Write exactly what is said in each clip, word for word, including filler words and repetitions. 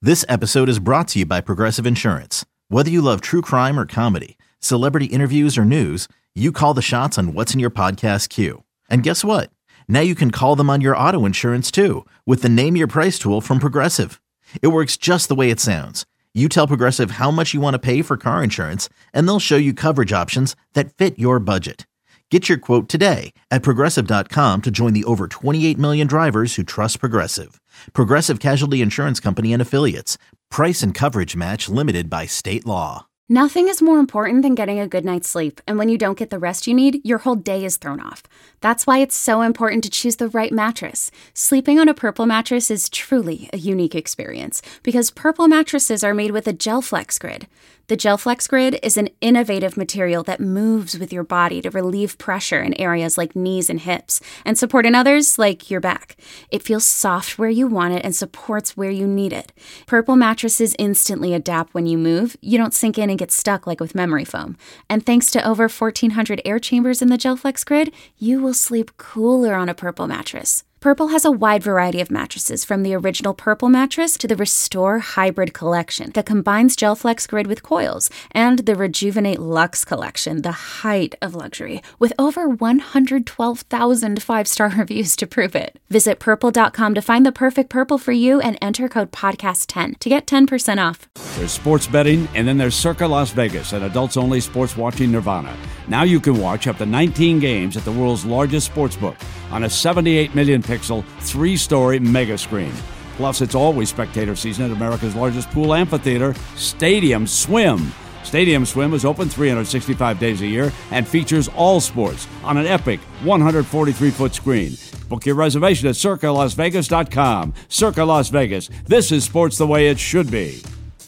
This episode is brought to you by Progressive Insurance. Whether you love true crime or comedy, celebrity interviews or news, you call the shots on what's in your podcast queue. And guess what? Now you can call them on your auto insurance too with the Name Your Price tool from Progressive. It works just the way it sounds. You tell Progressive how much you want to pay for car insurance, and they'll show you coverage options that fit your budget. Get your quote today at Progressive dot com to join the over twenty-eight million drivers who trust Progressive. Progressive Casualty Insurance Company and Affiliates. Price and coverage match limited by state law. Nothing is more important than getting a good night's sleep, and when you don't get the rest you need, your whole day is thrown off. That's why it's so important to choose the right mattress. Sleeping on a Purple mattress is truly a unique experience because Purple mattresses are made with a GelFlex grid. The GelFlex grid is an innovative material that moves with your body to relieve pressure in areas like knees and hips and support in others like your back. It feels soft where you want it and supports where you need it. Purple mattresses instantly adapt when you move. You don't sink in and get stuck like with memory foam. And thanks to over fourteen hundred air chambers in the GelFlex grid, you will sleep cooler on a Purple mattress. Purple has a wide variety of mattresses, from the original Purple mattress to the Restore Hybrid collection that combines GelFlex grid with coils, and the Rejuvenate Luxe collection, the height of luxury, with over one hundred twelve thousand five-star reviews to prove it. Visit purple dot com to find the perfect Purple for you and enter code podcast ten to get ten percent off. There's sports betting, and then there's Circa Las Vegas, an adults-only sports watching nirvana. Now you can watch up to nineteen games at the world's largest sportsbook on a seventy-eight million pixel, three-story mega screen. Plus, it's always spectator season at America's largest pool amphitheater, Stadium Swim. Stadium Swim is open three hundred sixty-five days a year and features all sports on an epic one hundred forty-three foot screen. Book your reservation at circa las vegas dot com. Circa Las Vegas. This is sports the way it should be.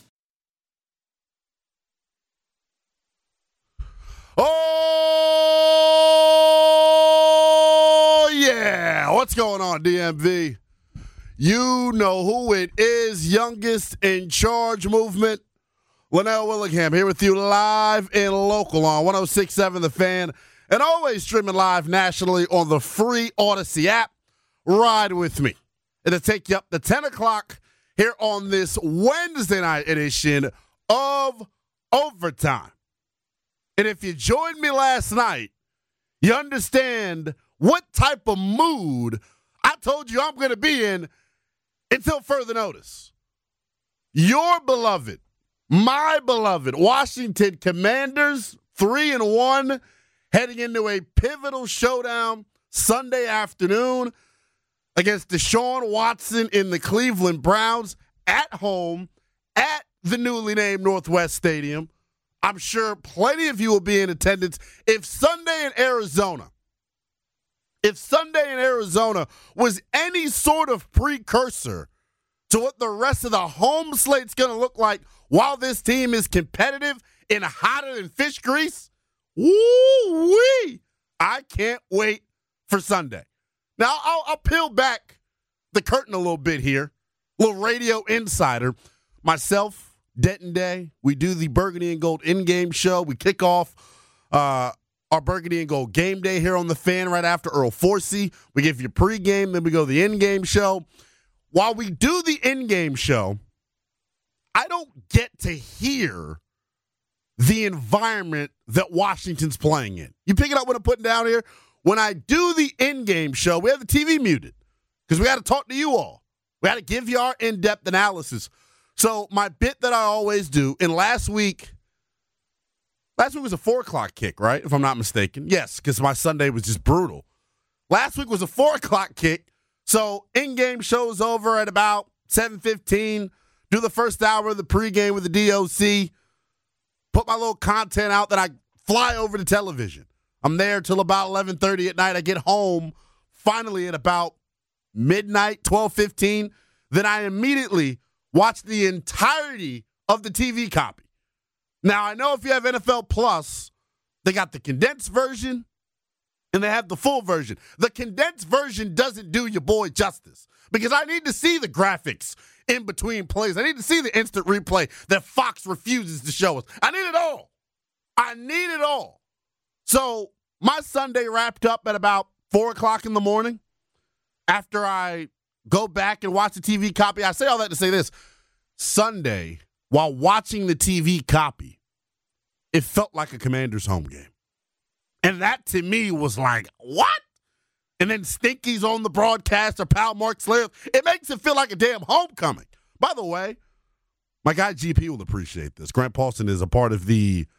Oh, yeah. What's going on, D M V? You know who it is. Youngest in charge movement. Linnell Willingham here with you live and local on one oh six point seven The Fan, and always streaming live nationally on the free Odyssey app. Ride with me. It'll take you up to ten o'clock here on this Wednesday night edition of Overtime. And if you joined me last night, you understand what type of mood I told you I'm going to be in until further notice. Your beloved, my beloved Washington Commanders, three and one, heading into a pivotal showdown Sunday afternoon against Deshaun Watson in the Cleveland Browns at home at the newly named Northwest Stadium. I'm sure plenty of you will be in attendance. If Sunday in Arizona, if Sunday in Arizona was any sort of precursor to what the rest of the home slate's going to look like while this team is competitive and hotter than fish grease, woo-wee, I can't wait for Sunday. Now, I'll, I'll peel back the curtain a little bit here. A little radio insider. Myself, Denton Day, we do the Burgundy and Gold in-game show. We kick off uh, our Burgundy and Gold game day here on The Fan right after Earl Forsey. We give you pregame, then we go the in-game show. While we do the in-game show, I don't get to hear the environment that Washington's playing in. You pick it up what I'm putting down here? When I do the in-game show, we have the T V muted because we got to talk to you all. We got to give you our in-depth analysis. So my bit that I always do, and last week, last week was a four o'clock kick, right? If I'm not mistaken. Yes, because my Sunday was just brutal. Last week was a four o'clock kick. So in-game show's over at about seven fifteen. Do the first hour of the pregame with the D O C. Put my little content out, then I fly over to television. I'm there till about eleven thirty at night. I get home finally at about midnight, twelve fifteen. Then I immediately watch the entirety of the T V copy. Now, I know if you have N F L Plus, they got the condensed version and they have the full version. The condensed version doesn't do your boy justice because I need to see the graphics in between plays. I need to see the instant replay that Fox refuses to show us. I need it all. I need it all. So my Sunday wrapped up at about four o'clock in the morning. After I go back and watch the T V copy, I say all that to say this. Sunday, while watching the T V copy, it felt like a Commanders home game. And that to me was like, what? And then Stinky's on the broadcast, or pal Mark Slayer. It makes it feel like a damn homecoming. By the way, my guy G P will appreciate this. Grant Paulson is a part of the,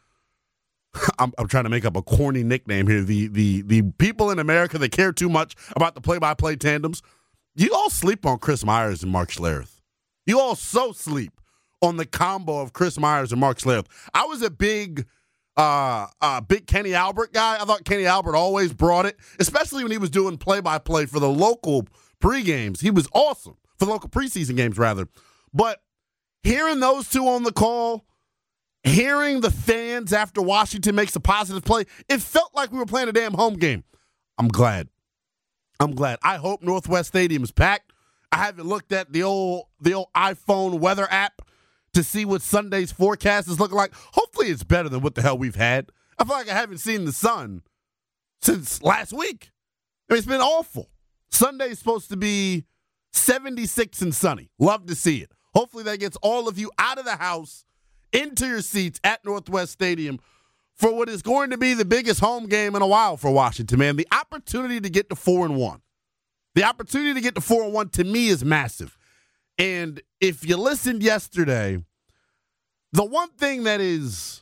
I'm, I'm trying to make up a corny nickname here, the, the, the people in America that care too much about the play-by-play tandems. You all sleep on Chris Myers and Mark Schlereth. You all so sleep on the combo of Chris Myers and Mark Schlereth. I was a big... Uh, uh, big Kenny Albert guy. I thought Kenny Albert always brought it, especially when he was doing play-by-play for the local pre-games. He was awesome, for the local preseason games, rather. But hearing those two on the call, hearing the fans after Washington makes a positive play, it felt like we were playing a damn home game. I'm glad. I'm glad. I hope Northwest Stadium is packed. I haven't looked at the old the old iPhone weather app to see what Sunday's forecast is looking like. Hopefully it's better than what the hell we've had. I feel like I haven't seen the sun since last week. I mean, it's been awful. Sunday's supposed to be seventy-six and sunny. Love to see it. Hopefully that gets all of you out of the house, into your seats at Northwest Stadium for what is going to be the biggest home game in a while for Washington, man. The opportunity to get to four and one. The opportunity to get to four and one to me is massive. And if you listened yesterday, the one thing that has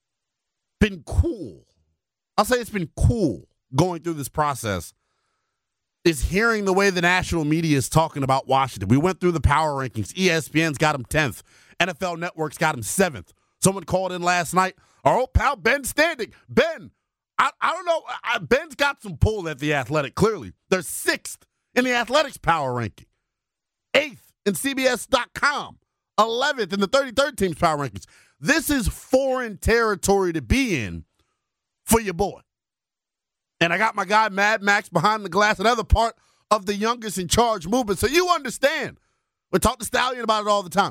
been cool, I'll say it's been cool going through this process, is hearing the way the national media is talking about Washington. We went through the power rankings. E S P N's got him tenth. N F L Network's got him seventh. Someone called in last night. Our old pal Ben Standing. Ben, I, I don't know. I, Ben's got some pull at The Athletic, clearly. They're sixth in The Athletic's power ranking. Eighth in C B S dot com. eleventh in the thirty-third team's power rankings. This is foreign territory to be in for your boy. And I got my guy Mad Max behind the glass, another part of the youngest in charge movement. So you understand. We talk to Stallion about it all the time.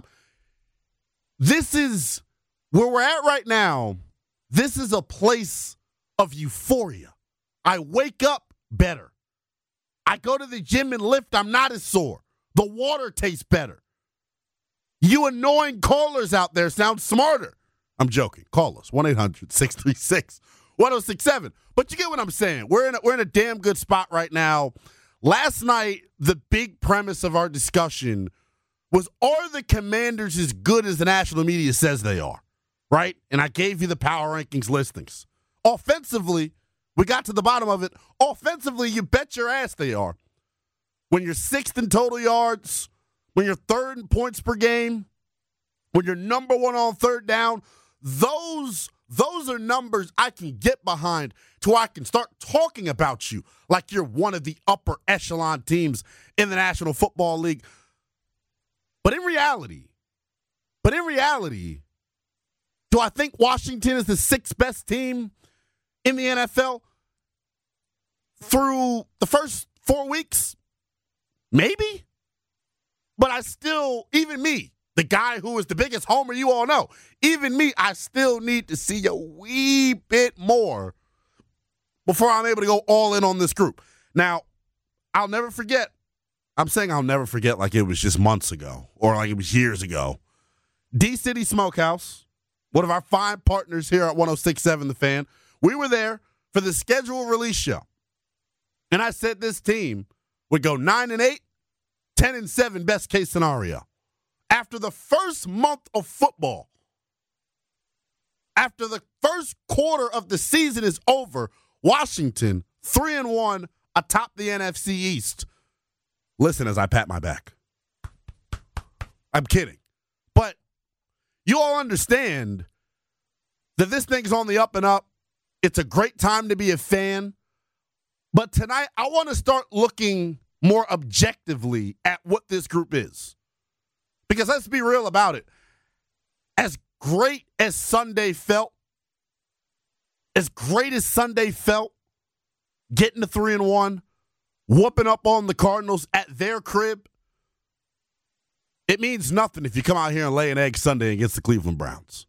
This is where we're at right now. This is a place of euphoria. I wake up better. I go to the gym and lift. I'm not as sore. The water tastes better. You annoying callers out there sound smarter. I'm joking. Call us, one eight hundred six three six one oh six seven. But you get what I'm saying. We're in a, we're in a damn good spot right now. Last night, the big premise of our discussion was, are the Commanders as good as the national media says they are? Right? And I gave you the power rankings listings. Offensively, we got to the bottom of it. Offensively, you bet your ass they are. When you're sixth in total yards, when you're third in points per game, when you're number one on third down, those, those are numbers I can get behind to where I can start talking about you like you're one of the upper echelon teams in the National Football League. But in reality, but in reality, do I think Washington is the sixth best team in the N F L through the first four weeks? Maybe. But I still, even me, the guy who is the biggest homer you all know, even me, I still need to see a wee bit more before I'm able to go all in on this group. Now, I'll never forget. I'm saying I'll never forget like it was just months ago or like it was years ago. D-City Smokehouse, one of our fine partners here at one oh six point seven The Fan, we were there for the schedule release show. And I said this team would go nine and eight, ten and seven, best case scenario. After the first month of football, after the first quarter of the season is over, Washington three and one atop the N F C East. Listen as I pat my back. I'm kidding. But you all understand that this thing's on the up and up. It's a great time to be a fan. But tonight, I want to start looking more objectively at what this group is. Because let's be real about it. As great as Sunday felt, as great as Sunday felt, getting to three and one, whooping up on the Cardinals at their crib, it means nothing if you come out here and lay an egg Sunday against the Cleveland Browns.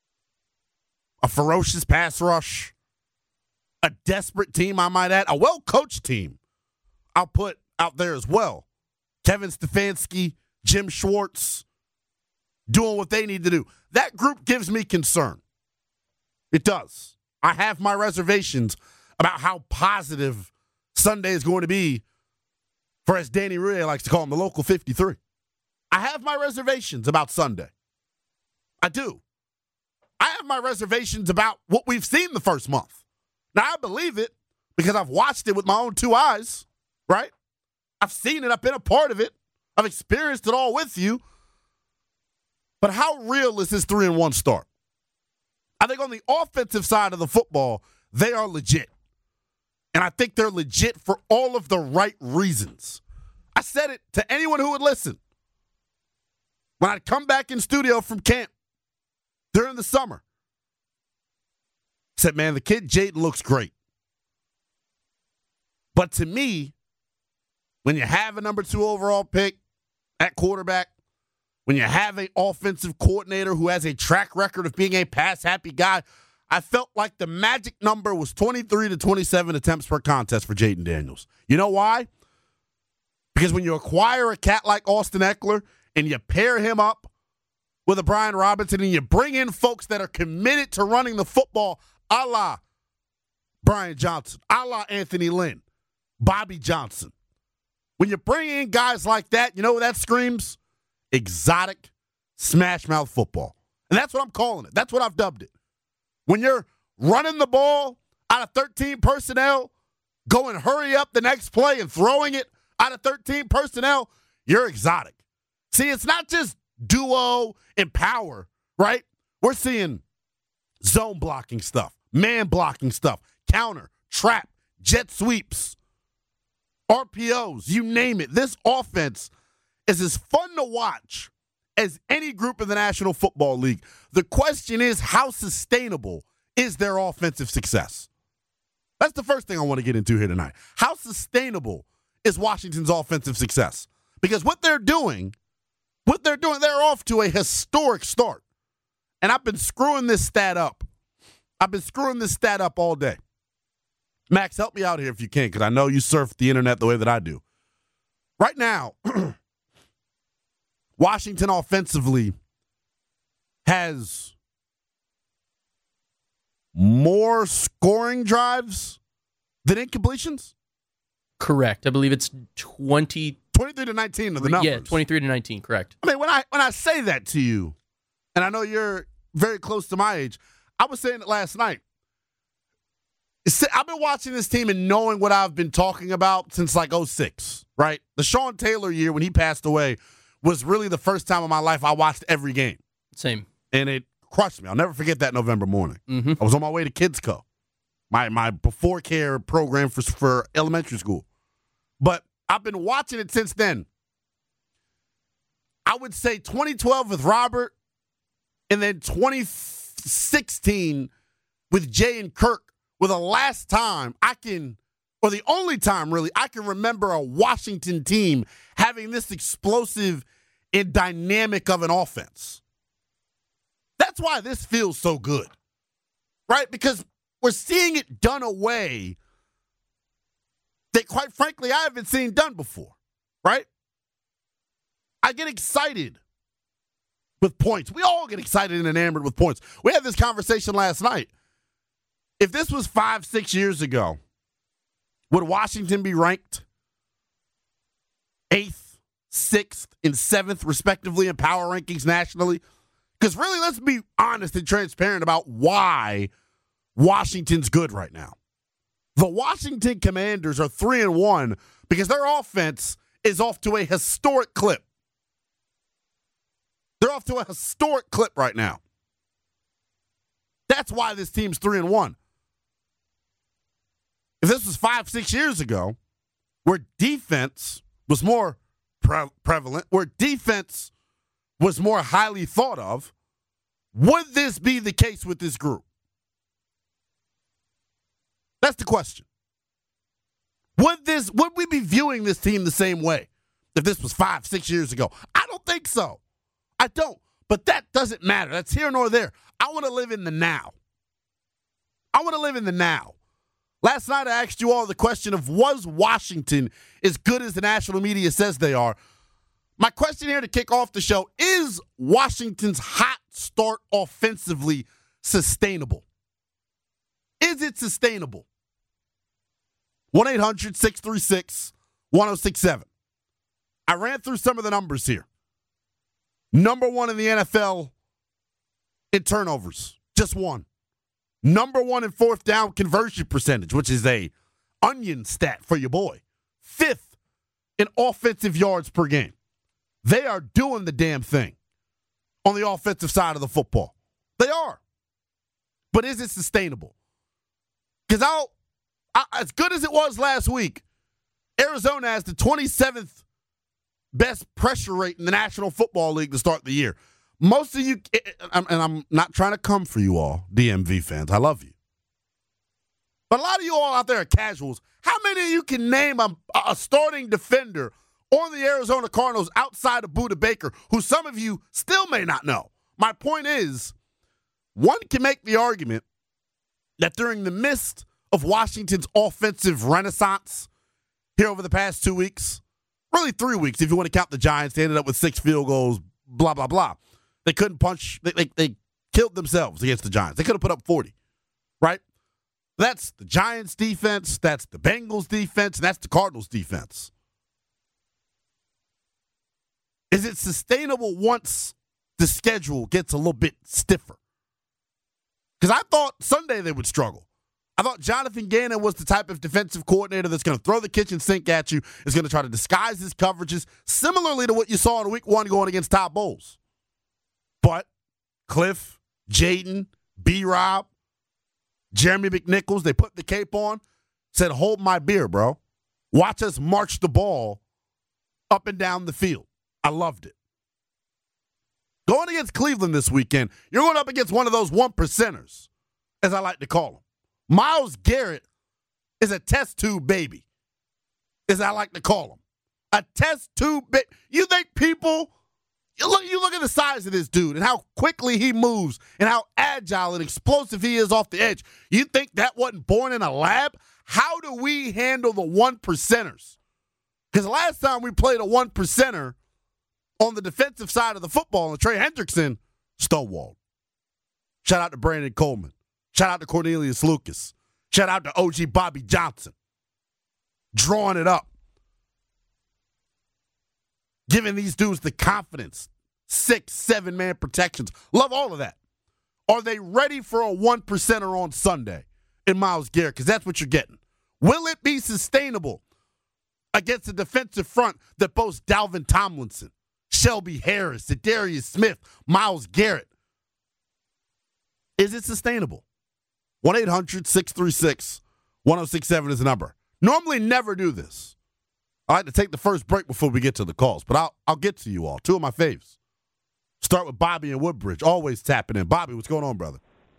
A ferocious pass rush, a desperate team, I might add, a well-coached team I'll put out there as well. Kevin Stefanski, Jim Schwartz, doing what they need to do. That group gives me concern. It does. I have my reservations about how positive Sunday is going to be for, as Danny Rouillet likes to call him, the local fifty-three. I have my reservations about Sunday. I do. I have my reservations about what we've seen the first month. Now, I believe it because I've watched it with my own two eyes, right? I've seen it. I've been a part of it. I've experienced it all with you. But how real is this three and one start? I think on the offensive side of the football, they are legit. And I think they're legit for all of the right reasons. I said it to anyone who would listen. When I'd come back in studio from camp during the summer, I said, man, the kid Jayden looks great. But to me, when you have a number two overall pick at quarterback, when you have an offensive coordinator who has a track record of being a pass-happy guy, I felt like the magic number was twenty-three to twenty-seven attempts per contest for Jayden Daniels. You know why? Because when you acquire a cat like Austin Ekeler and you pair him up with a Brian Robinson and you bring in folks that are committed to running the football a la Brian Johnson, a la Anthony Lynn, Bobby Johnson. When you bring in guys like that, you know what that screams? Exotic smash mouth football. And that's what I'm calling it. That's what I've dubbed it. When you're running the ball out of thirteen personnel, going hurry up the next play and throwing it out of thirteen personnel, you're exotic. See, it's not just duo and power, right? We're seeing zone blocking stuff, man blocking stuff, counter, trap, jet sweeps, R P Os, you name it. This offense is as fun to watch as any group in the National Football League. The question is, how sustainable is their offensive success? That's the first thing I want to get into here tonight. How sustainable is Washington's offensive success? Because what they're doing, what they're doing, they're off to a historic start. And I've been screwing this stat up. I've been screwing this stat up all day. Max, help me out here if you can, because I know you surf the internet the way that I do. Right now, Washington offensively has more scoring drives than incompletions? Correct. I believe it's twenty twenty-three to nineteen of the numbers. Yeah, twenty-three to nineteen, correct. I mean, when I when I say that to you, and I know you're very close to my age, I was saying it last night. I've been watching this team and knowing what I've been talking about since like oh six, right? The Sean Taylor year when he passed away was really the first time in my life I watched every game. Same. And it crushed me. I'll never forget that November morning. Mm-hmm. I was on my way to Kids Co, my my before care program for, for elementary school. But I've been watching it since then. I would say twenty twelve with Robert and then twenty sixteen with Jay and Kirk were the last time I can, or the only time really, I can remember a Washington team having this explosive and dynamic of an offense. That's why this feels so good, right? Because we're seeing it done a way that, quite frankly, I haven't seen done before, right? I get excited with points. We all get excited and enamored with points. We had this conversation last night. If this was five, six years ago, would Washington be ranked eighth, sixth, and seventh, respectively, in power rankings nationally? Because really, let's be honest and transparent about why Washington's good right now. The Washington Commanders are three and one because their offense is off to a historic clip. They're off to a historic clip right now. That's why this team's three and one. If this was five, six years ago, where defense was more pre- prevalent, where defense was more highly thought of, would this be the case with this group? That's the question. Would this, would we be viewing this team the same way if this was five, six years ago? I don't think so. I don't. But that doesn't matter. That's here nor there. I want to live in the now. I want to live in the now. Last night I asked you all the question of, was Washington as good as the national media says they are? My question here to kick off the show, is Washington's hot start offensively sustainable? Is it sustainable? one eight hundred six three six one oh six seven. I ran through some of the numbers here. Number one in the N F L in turnovers, just one. Number one in fourth down conversion percentage, which is a onion stat for your boy. Fifth in offensive yards per game. They are doing the damn thing on the offensive side of the football. They are. But is it sustainable? Because I'll, I, as good as it was last week, Arizona has the twenty-seventh best pressure rate in the National Football League to start the year. Most of you, and I'm not trying to come for you all, D M V fans. I love you. But a lot of you all out there are casuals. How many of you can name a, a starting defender on the Arizona Cardinals outside of Budda Baker, who some of you still may not know? My point is, one can make the argument that during the midst of Washington's offensive renaissance here over the past two weeks, really three weeks if you want to count the Giants, they ended up with six field goals, blah, blah, blah. They couldn't punch. They, they, they killed themselves against the Giants. They could have put up forty, right? That's the Giants' defense, that's the Bengals' defense, and that's the Cardinals' defense. Is it sustainable once the schedule gets a little bit stiffer? Because I thought Sunday they would struggle. I thought Jonathan Gannon was the type of defensive coordinator that's going to throw the kitchen sink at you, is going to try to disguise his coverages, similarly to what you saw in week one going against Todd Bowles. But Cliff, Jaden, B-Rob, Jeremy McNichols, they put the cape on, said, hold my beer, bro. Watch us march the ball up and down the field. I loved it. Going against Cleveland this weekend, you're going up against one of those one percenters, as I like to call them. Myles Garrett is a test tube baby, as I like to call him. A test tube baby. You think people, you look, you look at the size of this dude and how quickly he moves and how agile and explosive he is off the edge. You think that wasn't born in a lab? How do we handle the one percenters? Because last time we played a one percenter on the defensive side of the football, and Trey Hendrickson stonewalled. Shout out to Brandon Coleman. Shout out to Cornelius Lucas. Shout out to O G Bobby Johnson. Drawing it up. Giving these dudes the confidence. Six, seven-man protections. Love all of that. Are they ready for a one percenter on Sunday in Myles Garrett? Because that's what you're getting. Will it be sustainable against a defensive front that boasts Dalvin Tomlinson, Shelby Harris, Zadarius Smith, Myles Garrett? Is it sustainable? one eight hundred six three six one oh six seven is the number. Normally never do this. I like to take the first break before we get to the calls, but I'll I'll get to you all. Two of my faves. Start with Bobby in Woodbridge. Always tapping in. Bobby, what's going on, brother?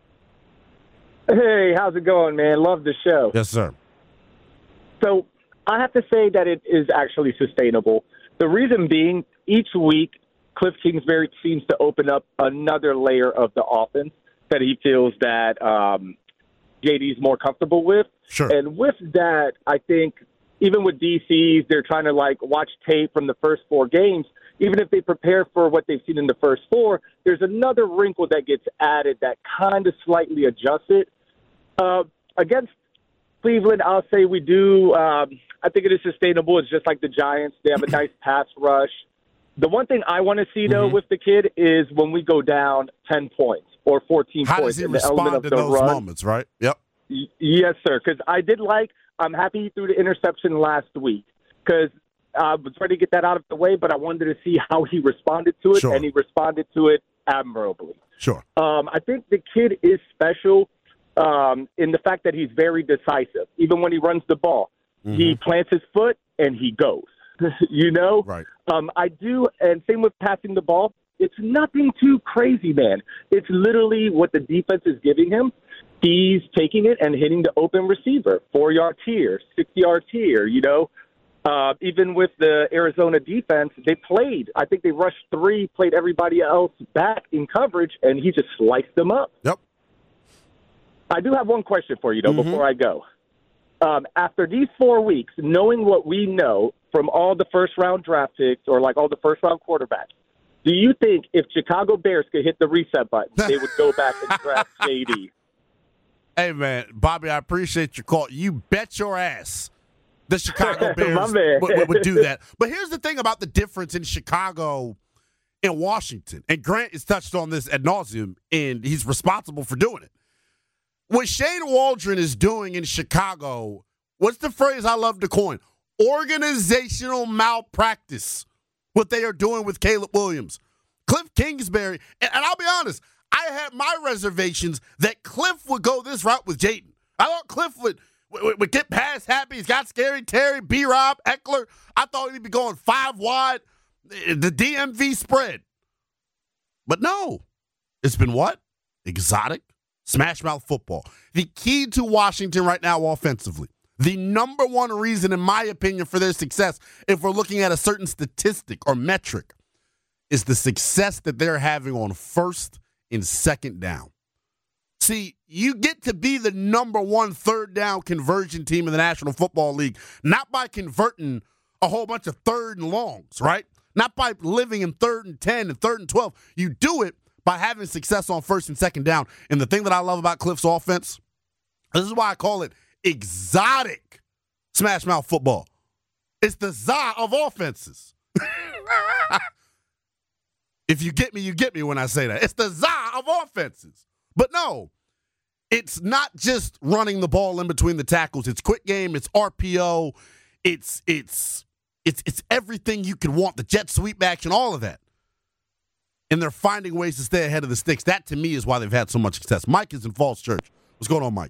Hey, how's it going, man? Love the show. Yes, sir. So I have to say that it is actually sustainable. The reason being, each week, Cliff Kingsbury seems to open up another layer of the offense that he feels that um, J D's more comfortable with. Sure. And with that, I think even with D Cs, they're trying to like watch tape from the first four games. Even if they prepare for what they've seen in the first four, there's another wrinkle that gets added that kind of slightly adjusts it. Uh, against Cleveland, I'll say we do. Um, I think it is sustainable. It's just like the Giants. They have a nice pass rush. The one thing I want to see, though, mm-hmm. with the kid is when we go down ten points or fourteen How points. How does he in respond the element to of the those run. moments, right? Yep. Y- yes, sir, because I did like – I'm happy he threw the interception last week because I was ready to get that out of the way, but I wanted to see how he responded to it, Sure. and he responded to it admirably. Sure. Um, I think the kid is special um, in the fact that he's very decisive. Even when he runs the ball, mm-hmm. he plants his foot and he goes. you know? Right. Um, I do, and same with passing the ball. It's nothing too crazy, man. It's literally what the defense is giving him. He's taking it and hitting the open receiver, four-yard tier, six-yard tier, you know? Uh, even with the Arizona defense, they played. I think they rushed three, played everybody else back in coverage, and he just sliced them up. Yep. I do have one question for you, though, mm-hmm. before I go. Um, after these four weeks, knowing what we know from all the first round draft picks or like all the first round quarterbacks, do you think if Chicago Bears could hit the reset button, they would go back and draft J D? Hey, man, Bobby, I appreciate your call. You bet your ass the Chicago Bears man. would, would do that. But here's the thing about the difference in Chicago and Washington. And Grant has touched on this ad nauseum, and he's responsible for doing it. What Shane Waldron is doing in Chicago, what's the phrase I love to coin? Organizational malpractice. What they are doing with Caleb Williams. Cliff Kingsbury, and, and I'll be honest, I had my reservations that Cliff would go this route with Jayden. I thought Cliff would, would, would get past Happy. He's got Scary Terry, B-Rob, Eckler. I thought he'd be going five wide, the D M V spread. But no, it's been what? Exotic, smash mouth football. The key to Washington right now offensively, the number one reason, in my opinion, for their success, if we're looking at a certain statistic or metric, is the success that they're having on first and second down. See, you get to be the number one third down conversion team in the National Football League, not by converting a whole bunch of third and longs, right? Not by living in third and ten and third and twelve. You do it by having success on first and second down. And the thing that I love about Cliff's offense, this is why I call it exotic smash mouth football. It's the za of offenses. If you get me, you get me when I say that. It's the za of offenses. But no, it's not just running the ball in between the tackles. It's quick game. It's R P O. It's it's it's it's everything you could want. The jet sweep action, all of that. And they're finding ways to stay ahead of the sticks. That, to me, is why they've had so much success. Mike is in Falls Church. What's going on, Mike?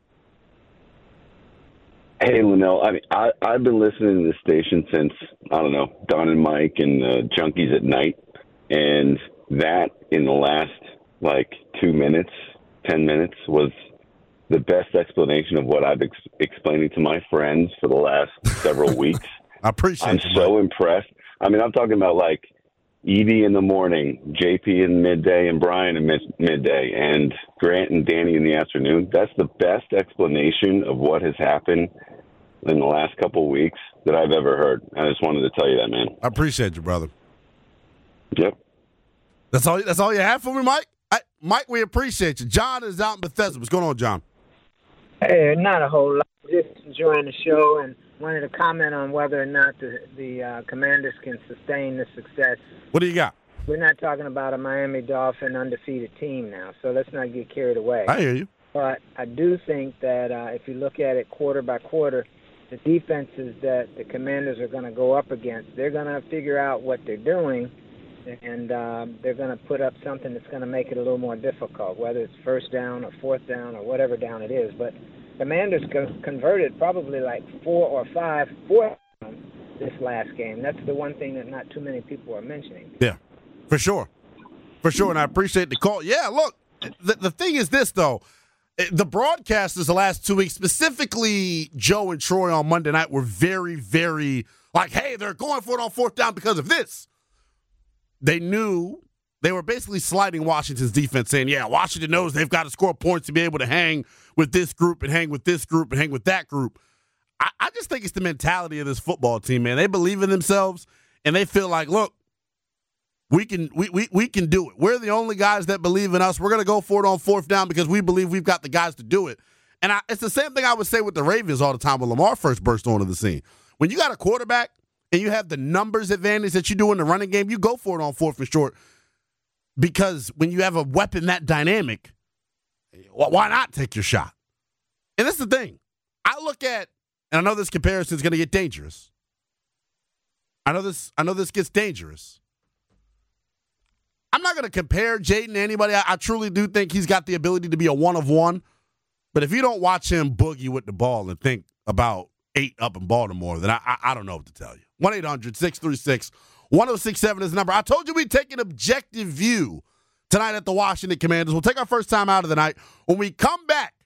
Hey, Linnell. I mean, I, I've been listening to this station since, I don't know, Don and Mike and uh, Junkies at Night. And that, in the last, like, two minutes, ten minutes, was the best explanation of what I've ex- explaining to my friends for the last several weeks. I appreciate I'm it. I'm so impressed. I mean, I'm talking about, like, Edie in the morning, J P in midday, and Brian in mid- midday, and Grant and Danny in the afternoon. That's the best explanation of what has happened in the last couple of weeks that I've ever heard. I just wanted to tell you that, man. I appreciate you, brother. Yep. That's all. That's all you have for me, Mike. I, Mike, we appreciate you. John is out in Bethesda. What's going on, John? Hey, not a whole lot. Just enjoying the show and wanted to comment on whether or not the the uh, Commanders can sustain the success. What do you got? We're not talking about a Miami Dolphin undefeated team now, so let's not get carried away. I hear you. But I do think that uh, if you look at it quarter by quarter, the defenses that the Commanders are going to go up against, they're going to figure out what they're doing, and uh, they're going to put up something that's going to make it a little more difficult, whether it's first down or fourth down or whatever down it is. But Commanders co- converted probably like four or five fourth downs this last game. That's the one thing that not too many people are mentioning. Yeah, for sure. For sure, and I appreciate the call. Yeah, look, the, the thing is this, though. The broadcasters the last two weeks, specifically Joe and Troy on Monday night, were very, very like, hey, they're going for it on fourth down because of this. They knew they were basically sliding Washington's defense, saying, yeah, Washington knows they've got to score points to be able to hang with this group and hang with this group and hang with that group. I, I just think it's the mentality of this football team, man. They believe in themselves, and they feel like, look, We can we, we we can do it. We're the only guys that believe in us. We're going to go for it on fourth down because we believe we've got the guys to do it. And I, it's the same thing I would say with the Ravens all the time when Lamar first burst onto the scene. When you got a quarterback and you have the numbers advantage that you do in the running game, you go for it on fourth and short because when you have a weapon that dynamic, why not take your shot? And this is the thing. I look at, and I know this comparison is going to get dangerous. I know this. I know this gets dangerous. I'm not going to compare Jayden to anybody. I, I truly do think he's got the ability to be a one of one. But if you don't watch him boogie with the ball and think about eight up in Baltimore, then I, I, I don't know what to tell you. one eight hundred six three six one oh six seven is the number. I told you we'd take an objective view tonight at the Washington Commanders. We'll take our first time out of the night. When we come back,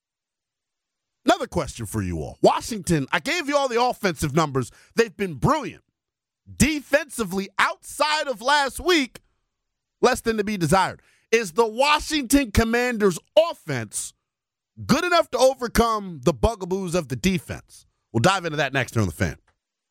another question for you all. Washington, I gave you all the offensive numbers. They've been brilliant. Defensively, outside of last week, less than to be desired. Is the Washington Commanders offense good enough to overcome the bugaboos of the defense? We'll dive into that next here on The Fan.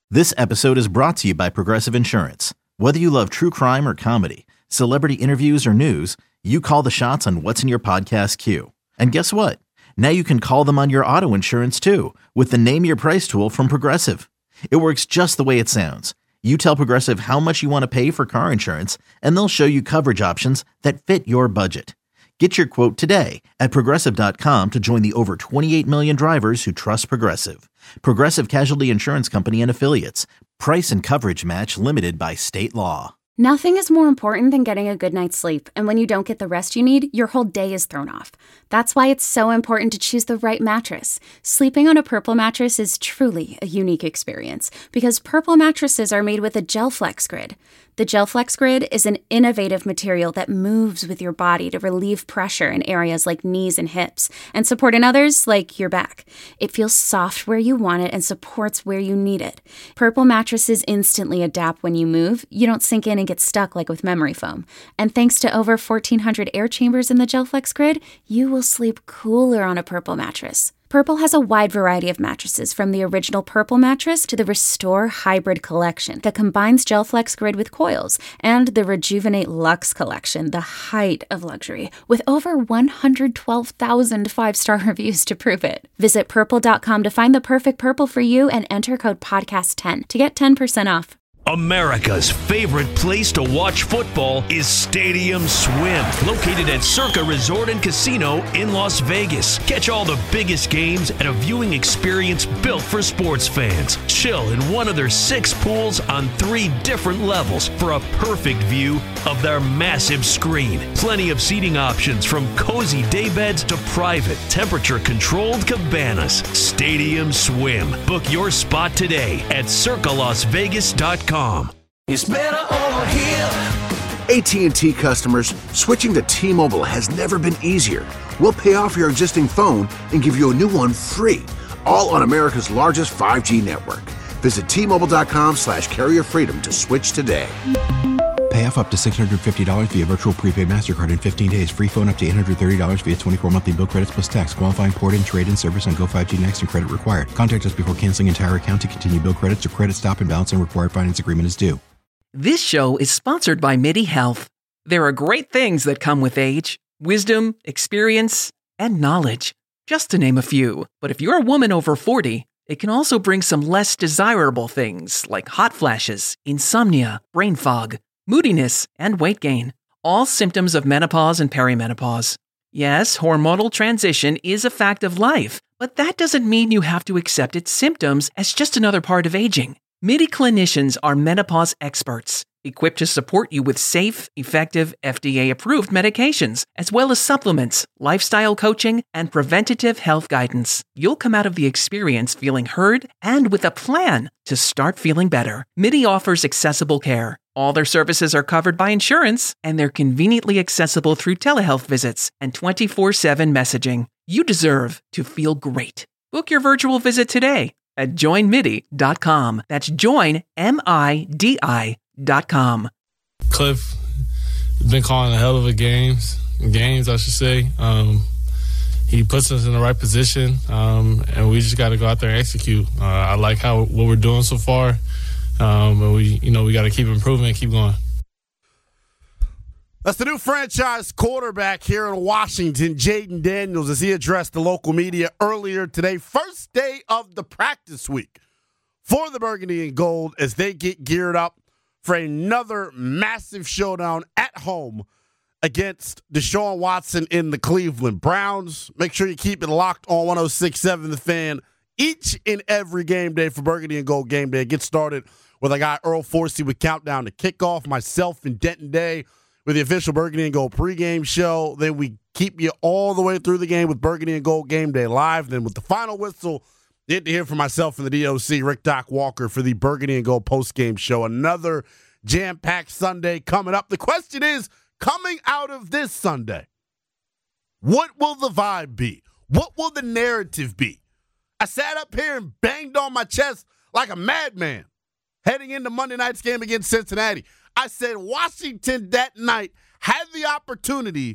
This episode is brought to you by Progressive Insurance. Whether you love true crime or comedy, celebrity interviews or news, you call the shots on what's in your podcast queue. And guess what? Now you can call them on your auto insurance too with the Name Your Price tool from Progressive. It works just the way it sounds. You tell Progressive how much you want to pay for car insurance, and they'll show you coverage options that fit your budget. Get your quote today at Progressive dot com to join the over twenty-eight million drivers who trust Progressive. Progressive Casualty Insurance Company and Affiliates. Price and coverage match limited by state law. Nothing is more important than getting a good night's sleep, and when you don't get the rest you need, your whole day is thrown off. That's why it's so important to choose the right mattress. Sleeping on a Purple mattress is truly a unique experience because Purple mattresses are made with a GelFlex Grid. The GelFlex Grid is an innovative material that moves with your body to relieve pressure in areas like knees and hips and support in others like your back. It feels soft where you want it and supports where you need it. Purple mattresses instantly adapt when you move. You don't sink in and get stuck like with memory foam. And thanks to over fourteen hundred air chambers in the GelFlex Grid, you will sleep cooler on a Purple mattress. Purple has a wide variety of mattresses, from the original Purple mattress to the Restore Hybrid collection that combines GelFlex Grid with coils, and the Rejuvenate Luxe collection, the height of luxury, with over one hundred twelve thousand five-star reviews to prove it. Visit purple dot com to find the perfect Purple for you and enter code podcast ten to get ten percent off. America's favorite place to watch football is Stadium Swim, located at Circa Resort and Casino in Las Vegas. Catch all the biggest games at a viewing experience built for sports fans. Chill in one of their six pools on three different levels for a perfect view of their massive screen. Plenty of seating options, from cozy daybeds to private, temperature-controlled cabanas. Stadium Swim. Book your spot today at circa las vegas dot com. It's better over here. A T and T customers, switching to T-Mobile has never been easier. We'll pay off your existing phone and give you a new one free, all on America's largest five G network. Visit T Mobile dot com slash carrier freedom to switch today. Pay off up to six hundred fifty dollars via virtual prepaid MasterCard in fifteen days. Free phone up to eight hundred thirty dollars via twenty-four monthly bill credits plus tax. Qualifying port-in, trade-in service on Go five G Next and credit required. Contact us before canceling entire account to continue bill credits or credit stop and balance and required finance agreement is due. This show is sponsored by MIDI Health. There are great things that come with age. Wisdom, experience, and knowledge. Just to name a few. But if you're a woman over forty, it can also bring some less desirable things like hot flashes, insomnia, brain fog, moodiness, and weight gain, all symptoms of menopause and perimenopause. Yes, hormonal transition is a fact of life, but that doesn't mean you have to accept its symptoms as just another part of aging. MIDI clinicians are menopause experts, equipped to support you with safe, effective, F D A-approved medications, as well as supplements, lifestyle coaching, and preventative health guidance. You'll come out of the experience feeling heard and with a plan to start feeling better. MIDI offers accessible care. All their services are covered by insurance, and they're conveniently accessible through telehealth visits and twenty-four seven messaging. You deserve to feel great. Book your virtual visit today at join midi dot com. That's join, M I D I dot com. Cliff has been calling a hell of a games, games I should say. Um, he puts us in the right position, um, and we just got to go out there and execute. Uh, I like how what we're doing so far. Um, but we, you know, we got to keep improving and keep going. That's the new franchise quarterback here in Washington, Jayden Daniels, as he addressed the local media earlier today. First day of the practice week for the Burgundy and Gold as they get geared up for another massive showdown at home against Deshaun Watson in the Cleveland Browns. Make sure you keep it locked on one oh six point seven The Fan each and every game day for Burgundy and Gold Game Day. Get started with our guy Earl Forsey with Countdown to Kickoff, myself and Denton Day with the official Burgundy and Gold pregame show. Then we keep you all the way through the game with Burgundy and Gold Game Day Live. Then with the final whistle, you get to hear from myself and the D O C, Rick Doc Walker, for the Burgundy and Gold postgame show. Another jam-packed Sunday coming up. The question is, coming out of this Sunday, what will the vibe be? What will the narrative be? I sat up here and banged on my chest like a madman heading into Monday night's game against Cincinnati. I said Washington that night had the opportunity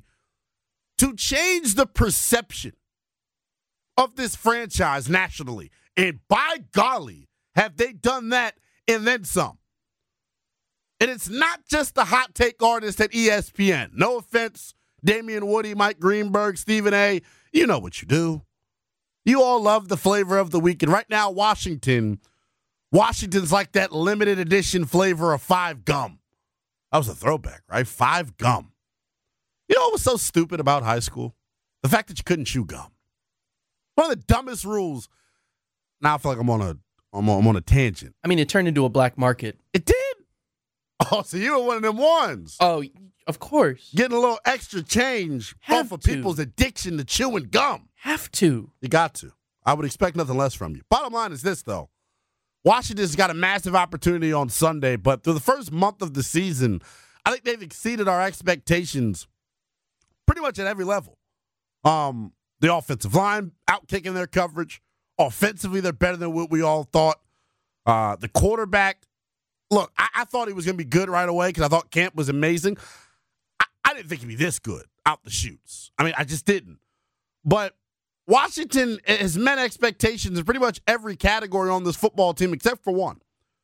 to change the perception of this franchise nationally. And by golly, have they done that and then some. And it's not just the hot take artist at E S P N. No offense, Damian Woody, Mike Greenberg, Stephen A. You know what you do. You all love the flavor of the week. And right now, Washington, Washington's like that limited edition flavor of Five Gum. That was a throwback, right? Five Gum. You know what was so stupid about high school? The fact that you couldn't chew gum. One of the dumbest rules. Now I feel like I'm on a I'm on, I'm on a tangent. I mean, it turned into a black market. It did? Oh, so you were one of them ones. Oh, of course. Getting a little extra change Have off of to. people's addiction to chewing gum. Have to. You got to. I would expect nothing less from you. Bottom line is this, though. Washington's got a massive opportunity on Sunday, but through the first month of the season, I think they've exceeded our expectations pretty much at every level. Um, the offensive line outkicking their coverage. Offensively, they're better than what we all thought. Uh, the quarterback, look, I, I thought he was going to be good right away because I thought Camp was amazing. I, I didn't think he'd be this good out the chutes. I mean, I just didn't. But Washington has met expectations in pretty much every category on this football team except for one.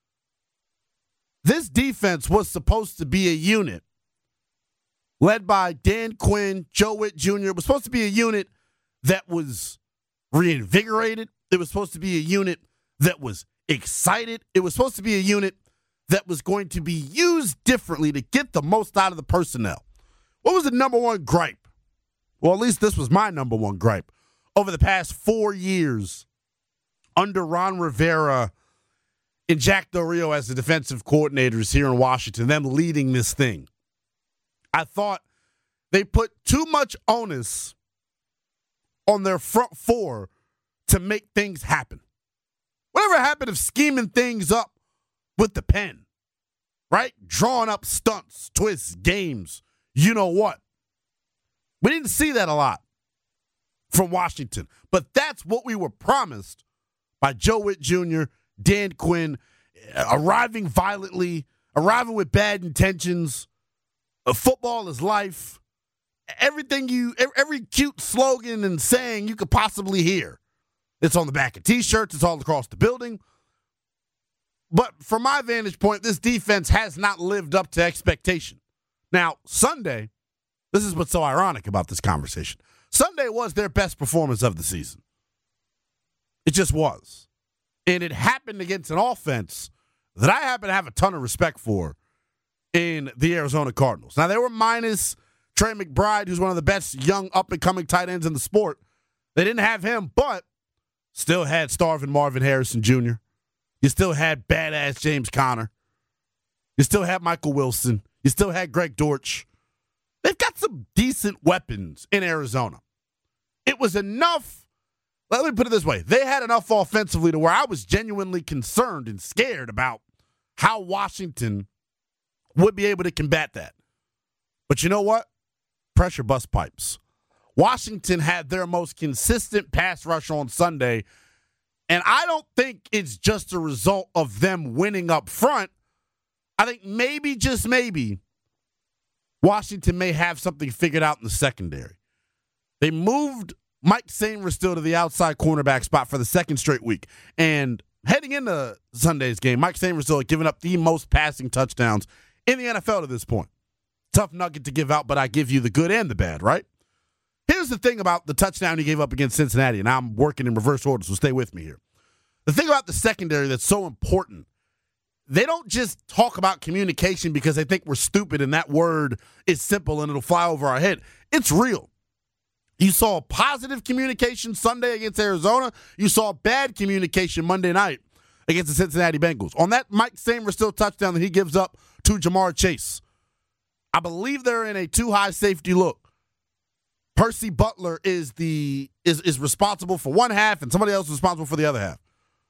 This defense was supposed to be a unit led by Dan Quinn, Joe Witt Junior It was supposed to be a unit that was reinvigorated. It was supposed to be a unit that was excited. It was supposed to be a unit that was going to be used differently to get the most out of the personnel. What was the number one gripe? Well, at least this was my number one gripe. Over the past four years, under Ron Rivera and Jack Del Rio as the defensive coordinators here in Washington, them leading this thing, I thought they put too much onus on their front four to make things happen. Whatever happened of scheming things up with the pen, right? Drawing up stunts, twists, games, you know what? We didn't see that a lot from Washington, but that's what we were promised by Joe Witt Junior, Dan Quinn, arriving violently, arriving with bad intentions. Uh, football is life. Everything you, every cute slogan and saying you could possibly hear. It's on the back of T-shirts. It's all across the building. But from my vantage point, this defense has not lived up to expectation. Now, Sunday, this is what's so ironic about this conversation. Sunday was their best performance of the season. It just was. And it happened against an offense that I happen to have a ton of respect for in the Arizona Cardinals. Now, they were minus Trey McBride, who's one of the best young up-and-coming tight ends in the sport. They didn't have him, but still had starving Marvin Harrison Junior You still had badass James Conner. You still had Michael Wilson. You still had Greg Dortch. They've got some decent weapons in Arizona. It was enough. Let me put it this way. They had enough offensively to where I was genuinely concerned and scared about how Washington would be able to combat that. But you know what? Pressure bust pipes. Washington had their most consistent pass rush on Sunday, and I don't think it's just a result of them winning up front. I think maybe, just maybe, Washington may have something figured out in the secondary. They moved Mike Sainristil to the outside cornerback spot for the second straight week. And heading into Sunday's game, Mike Sainristil had given up the most passing touchdowns in the N F L to this point. Tough nugget to give out, but I give you the good and the bad, right? Here's the thing about the touchdown he gave up against Cincinnati, and I'm working in reverse order, so stay with me here. The thing about the secondary that's so important, they don't just talk about communication because they think we're stupid and that word is simple and it'll fly over our head. It's real. You saw positive communication Sunday against Arizona. You saw bad communication Monday night against the Cincinnati Bengals. On that Mike Sainristil touchdown that he gives up to Jamar Chase, I believe they're in a too-high safety look. Percy Butler is the is, is responsible for one half and somebody else is responsible for the other half.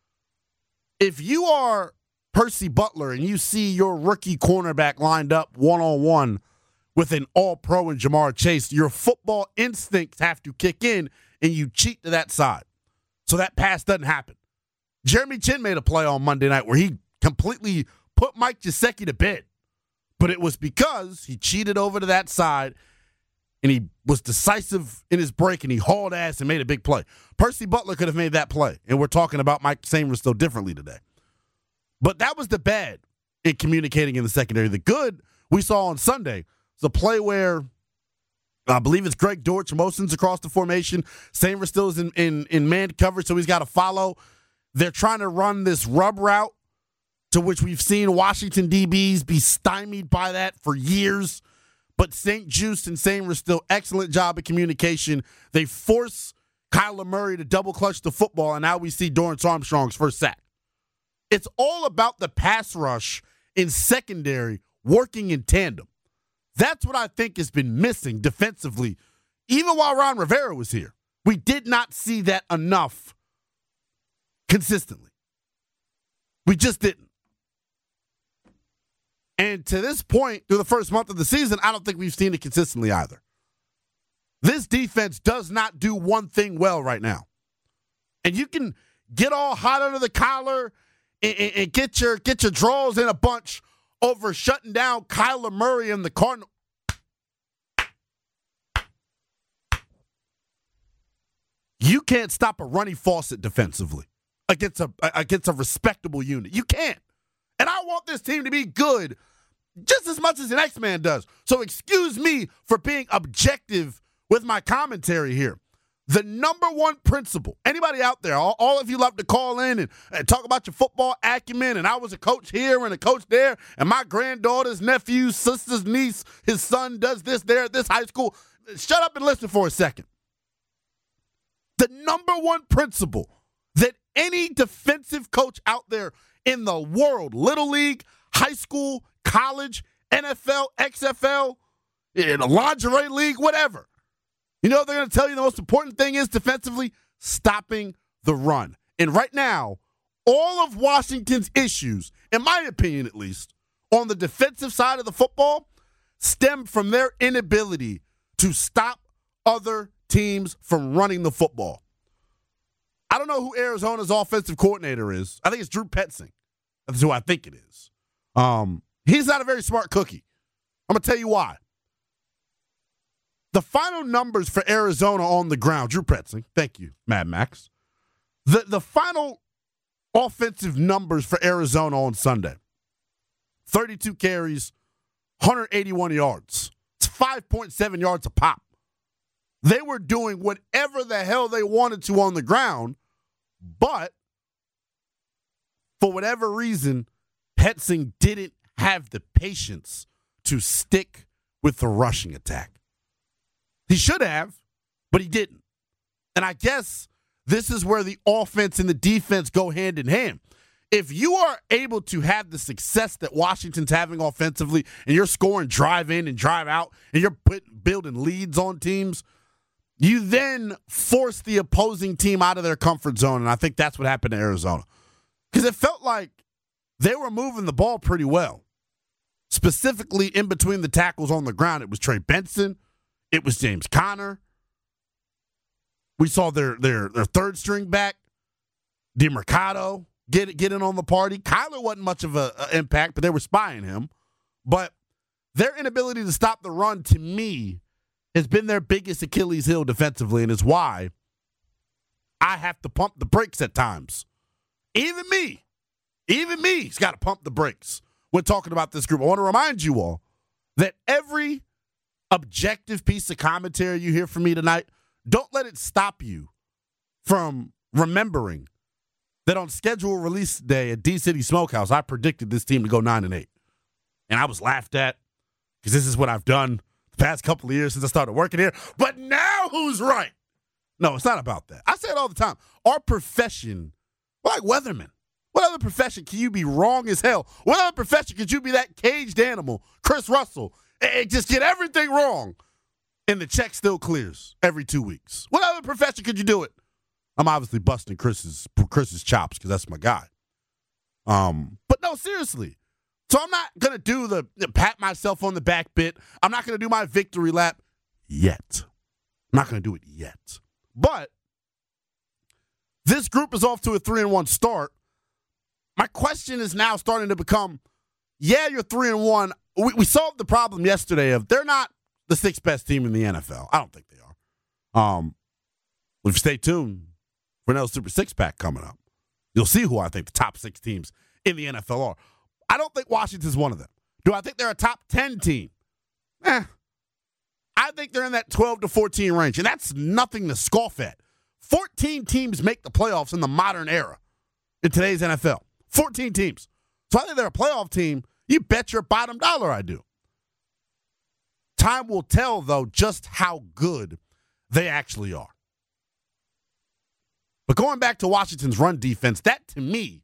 If you are Percy Butler and you see your rookie cornerback lined up one-on-one with an all-pro in Jamar Chase, your football instincts have to kick in and you cheat to that side. So that pass doesn't happen. Jeremy Chin made a play on Monday night where he completely put Mike Gesicki to bed. But it was because he cheated over to that side and he was decisive in his break and he hauled ass and made a big play. Percy Butler could have made that play. And we're talking about Mike Sainristil differently today. But that was the bad in communicating in the secondary. The good we saw on Sunday was a play where I believe it's Greg Dortch motions across the formation. Samer still is in, in, in man coverage, so he's got to follow. They're trying to run this rub route, to which we've seen Washington D Bs be stymied by that for years. But Saint Juste and Samer still excellent job at communication. They force Kyler Murray to double clutch the football, and now we see Dorrance Armstrong's first sack. It's all about the pass rush in secondary working in tandem. That's what I think has been missing defensively, even while Ron Rivera was here. We did not see that enough consistently. We just didn't. And to this point, through the first month of the season, I don't think we've seen it consistently either. This defense does not do one thing well right now. And you can get all hot under the collar and, and, and get your get your draws in a bunch over shutting down Kyler Murray and the Cardinals. You can't stop a runny faucet defensively against a against a respectable unit. You can't. And I want this team to be good just as much as the next man does. So excuse me for being objective with my commentary here. The number one principle, anybody out there, all, all of you love to call in and, and talk about your football acumen, and I was a coach here and a coach there, and my granddaughter's nephew, sister's niece, his son does this there at this high school. Shut up and listen for a second. The number one principle that any defensive coach out there in the world, Little League, high school, college, N F L, X F L, in a lingerie league, whatever. You know what they're going to tell you the most important thing is defensively? Stopping the run. And right now, all of Washington's issues, in my opinion at least, on the defensive side of the football, stem from their inability to stop other teams from running the football. I don't know who Arizona's offensive coordinator is. I think it's Drew Petzing. That's who I think it is. Um, he's not a very smart cookie. I'm going to tell you why. The final numbers for Arizona on the ground, Drew Petzing, thank you, Mad Max. The, the final offensive numbers for Arizona on Sunday, thirty-two carries, one hundred eighty-one yards. It's five point seven yards a pop. They were doing whatever the hell they wanted to on the ground, but for whatever reason, Petzing didn't have the patience to stick with the rushing attack. He should have, but he didn't. And I guess this is where the offense and the defense go hand in hand. If you are able to have the success that Washington's having offensively, and you're scoring drive in and drive out, and you're put, building leads on teams, you then force the opposing team out of their comfort zone, and I think that's what happened to Arizona. Because it felt like they were moving the ball pretty well. Specifically in between the tackles on the ground, it was Trey Benson, it was James Conner. We saw their their their third string back, DeMercado, get, get in on the party. Kyler wasn't much of an impact, but they were spying him. But their inability to stop the run, to me, has been their biggest Achilles heel defensively, and is why I have to pump the brakes at times. Even me, even me's got to pump the brakes when talking about this group. I want to remind you all that every objective piece of commentary you hear from me tonight, don't let it stop you from remembering that on schedule release day at D-City Smokehouse, I predicted this team to go nine and eight. And I was laughed at because this is what I've done the past couple of years since I started working here. But now who's right? No, it's not about that. I say it all the time. Our profession, we're like weathermen. What other profession can you be wrong as hell? What other profession could you be that caged animal, Chris Russell, and just get everything wrong, and the check still clears every two weeks? What other profession could you do it? I'm obviously busting Chris's Chris's chops because that's my guy. Um, but no, seriously. So I'm not going to do the, the pat myself on the back bit. I'm not going to do my victory lap yet. I'm not going to do it yet. But this group is off to a three and one start. My question is now starting to become, yeah, you're three and one. We, we solved the problem yesterday of they're not the sixth best team in the N F L. I don't think they are. Um, if you stay tuned for another Super Six Pack coming up, you'll see who I think the top six teams in the N F L are. I don't think Washington's one of them. Do I think they're a top ten team? Eh. I think they're in that twelve to fourteen range, and that's nothing to scoff at. fourteen teams make the playoffs in the modern era in today's N F L. fourteen teams. So I think they're a playoff team. You bet your bottom dollar I do. Time will tell, though, just how good they actually are. But going back to Washington's run defense, that to me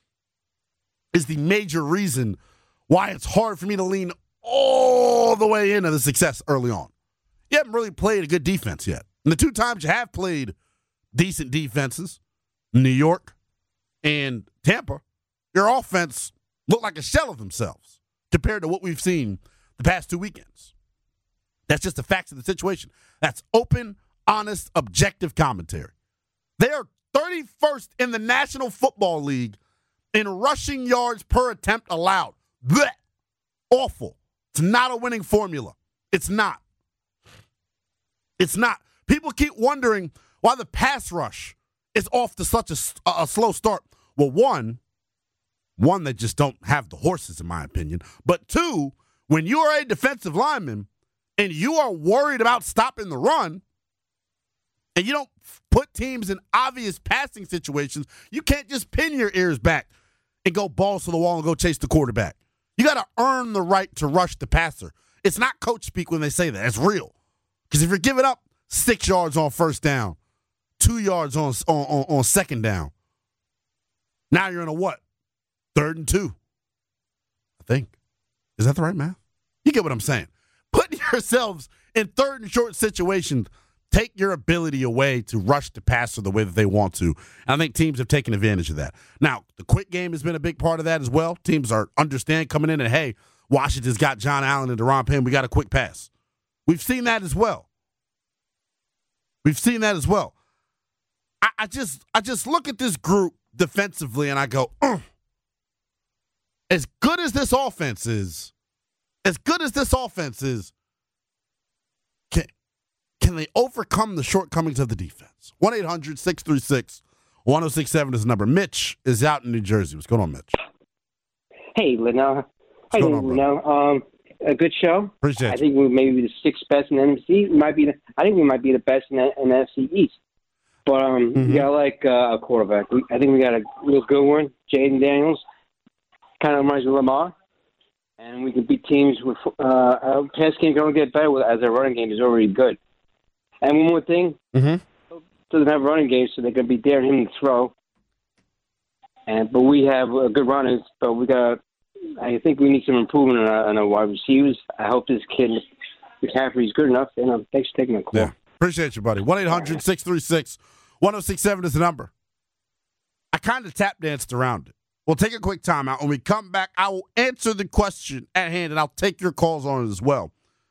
is the major reason why it's hard for me to lean all the way into the success early on. You haven't really played a good defense yet. And the two times you have played decent defenses, New York and Tampa, your offense looked like a shell of themselves compared to what we've seen the past two weekends. That's just the facts of the situation. That's open, honest, objective commentary. They are thirty-first in the National Football League in rushing yards per attempt allowed. Blech. Awful. It's not a winning formula. It's not. It's not. People keep wondering why the pass rush is off to such a, a slow start. Well, one, one, they just don't have the horses, in my opinion. But two, when you are a defensive lineman and you are worried about stopping the run and you don't put teams in obvious passing situations, you can't just pin your ears back and go balls to the wall and go chase the quarterback. You got to earn the right to rush the passer. It's not coach speak when they say that. It's real. Because if you're giving up six yards on first down, two yards on, on, on, on second down, now you're in a what? Third and two. I think. Is that the right math? You get what I'm saying. Putting yourselves in third and short situations take your ability away to rush the passer the way that they want to. And I think teams have taken advantage of that. Now, the quick game has been a big part of that as well. Teams are understand coming in and, hey, Washington's got John Allen and Deron Payne. We got a quick pass. We've seen that as well. We've seen that as well. I, I just I just look at this group defensively and I go, Ugh. As good as this offense is, as good as this offense is, can, can they overcome the shortcomings of the defense? one eight hundred six three six one oh six seven is the number. Mitch is out in New Jersey. What's going on, Mitch? Hey, Linnell. How you doing, Linnell? Um, a good show. Appreciate I it. think we may be the sixth best in the N F C. We might be. The, I think we might be the best in the, in the N F C East. But um, Mm-hmm. we got like uh, a quarterback. We, I think we got a real good one, Jaden Daniels. Kind of reminds me of Lamar. And we can beat teams with uh, our pass game can only get better with, as our running game is already good. And one more thing, mm-hmm. doesn't have a running game, so they're going to be daring him to throw. And but we have uh, good runners, but we got. I think we need some improvement on our, on our wide receivers. I hope this kid McCaffrey is good enough. And um, thanks for taking the call. Yeah. Appreciate you, buddy. one eight hundred six three six one oh six seven is the number. I kind of tap danced around it. We'll take a quick timeout. When we come back, I will answer the question at hand, and I'll take your calls on it as well.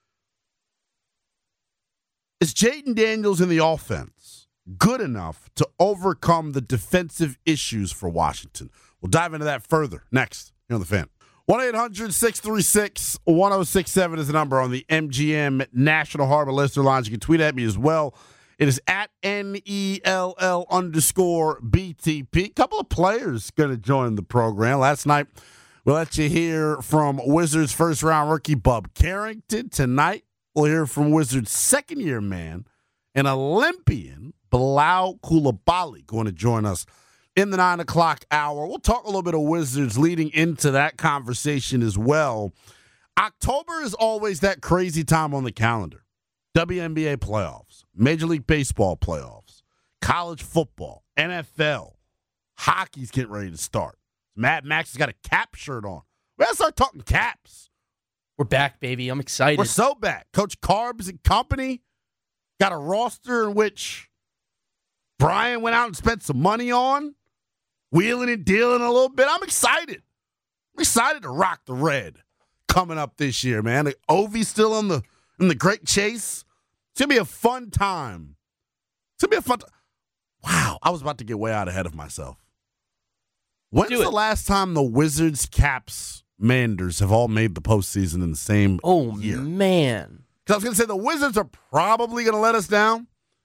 Is Jaden Daniels in the offense good enough to overcome the defensive issues for Washington? We'll dive into that further next here on The Fan. one eight hundred six three six one oh six seven is the number on the M G M National Harbor Listener Lines. You can tweet at me as well. It is at N E L L underscore B T P. A couple of players going to join the program. Last night, we'll let you hear from Wizards first-round rookie Bub Carrington. Tonight, we'll hear from Wizards second-year man and Olympian Bilal Coulibaly going to join us in the nine o'clock hour. We'll talk a little bit of Wizards leading into that conversation as well. October is always that crazy time on the calendar. W N B A playoffs, Major League Baseball playoffs, college football, N F L, hockey's getting ready to start. Mad Max has got a cap shirt on. We gotta start talking caps. We're back, baby. I'm excited. We're so back. Coach Carbs and company got a roster in which Brian went out and spent some money on, wheeling and dealing a little bit. I'm excited. I'm excited to rock the red coming up this year, man. Ovi's still on the in the Great Chase. It's going to be a fun time. It's going to be a fun time. Wow, I was about to get way out ahead of myself. When's the last time the Wizards, Caps, Manders have all made the postseason in the same oh, year? man. Because I was going to say the Wizards are probably going to let us down.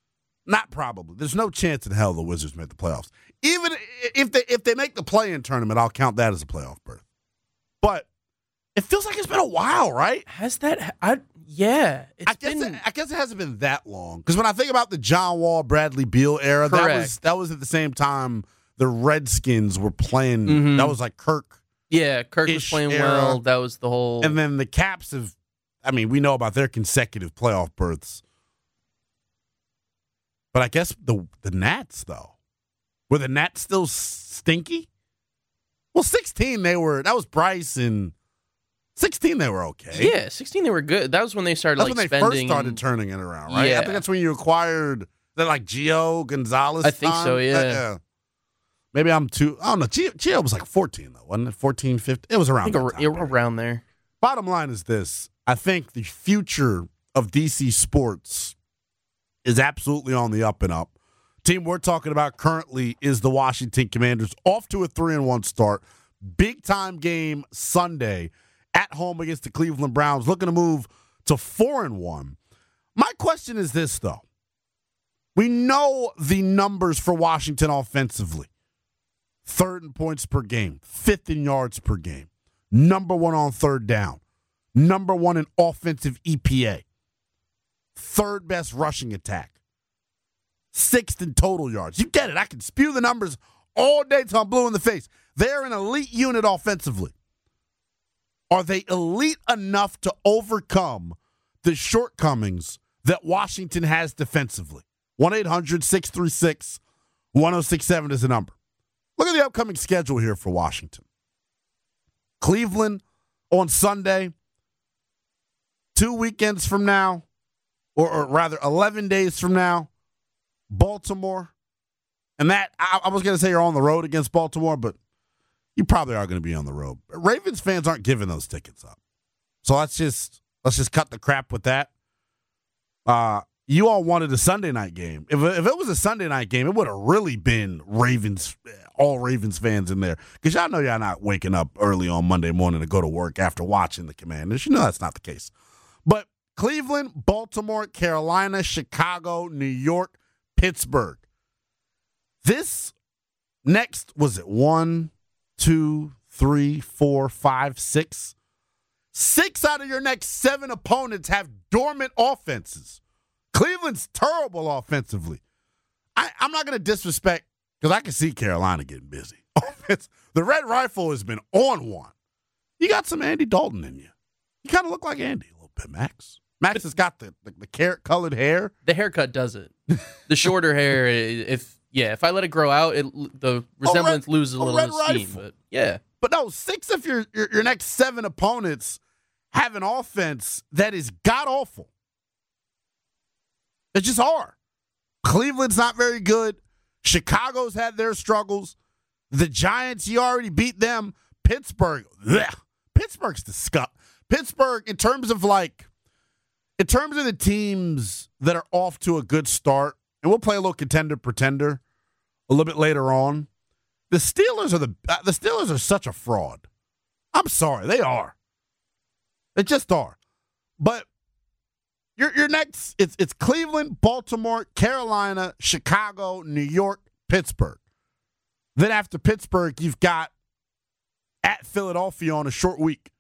Not probably. There's no chance in hell the Wizards make the playoffs. Even if they if they make the play-in tournament, I'll count that as a playoff berth. But it feels like it's been a while, right? Has that? I yeah. It's I guess been, it, I guess it hasn't been that long. Because when I think about the John Wall, Bradley Beal era, Correct. that was that was at the same time the Redskins were playing. Mhm. That was like Kirk. Yeah, Kirk was playing era. well. That was the whole. And then the Caps have. I mean, we know about their consecutive playoff berths. But I guess the the Nats though, were the Nats still stinky? Well, sixteen they were. That was Bryce and sixteen they were okay. Yeah, sixteen they were good. That was when they started That's like when they spending. first started turning it around, right? Yeah. I think that's when you acquired that like Gio Gonzalez. I think time? so, yeah. Uh, yeah. Maybe I'm too. I don't know. Gio, Gio was like fourteen though, wasn't it? fourteen, fifteen It was I around. think that ar- time, yeah, right? around there. Bottom line is this: I think the future of D C sports is absolutely on the up and up. Team we're talking about currently is the Washington Commanders, off to a three and one start. Big time game Sunday at home against the Cleveland Browns, looking to move to four and one. My question is this though: we know the numbers for Washington offensively: third in points per game, fifth in yards per game, number one on third down, number one in offensive E P A, third best rushing attack, sixth in total yards. You get it. I can spew the numbers all day till I'm blue in the face. They're an elite unit offensively. Are they elite enough to overcome the shortcomings that Washington has defensively? one eight hundred six three six one oh six seven is the number. Look at the upcoming schedule here for Washington. Cleveland on Sunday, two weekends from now, or, or rather eleven days from now, Baltimore. And that, I, I was going to say you're on the road against Baltimore, but you probably are going to be on the road. Ravens fans aren't giving those tickets up. So let's just let's just cut the crap with that. Uh, you all wanted a Sunday night game. If, if it was a Sunday night game, it would have really been Ravens, all Ravens fans in there. Because y'all know y'all not waking up early on Monday morning to go to work after watching the Commanders. You know that's not the case. But Cleveland, Baltimore, Carolina, Chicago, New York, Pittsburgh. This next, was it one, two, three, four, five, six? Six out of your next seven opponents have dormant offenses. Cleveland's terrible offensively. I, I'm not going to disrespect, because I can see Carolina getting busy. Offense, the Red Rifle has been on one. You got some Andy Dalton in you. You kind of look like Andy a little bit, Max. Max has got the, the, the carrot-colored hair. The haircut does it. The shorter hair, if yeah, if I let it grow out, it the resemblance red, loses a little red of steam. rifle. But yeah, But no, six of your, your, your next seven opponents have an offense that is god-awful. They just are. Cleveland's not very good. Chicago's had their struggles. The Giants, you already beat them. Pittsburgh, blech. Pittsburgh's disgusting. Pittsburgh, in terms of like, in terms of the teams that are off to a good start, and we'll play a little contender pretender a little bit later on. The Steelers are the uh, the Steelers are such a fraud. I'm sorry, they are. They just are. But your your next it's it's Cleveland, Baltimore, Carolina, Chicago, New York, Pittsburgh. Then after Pittsburgh, you've got at Philadelphia on a short week.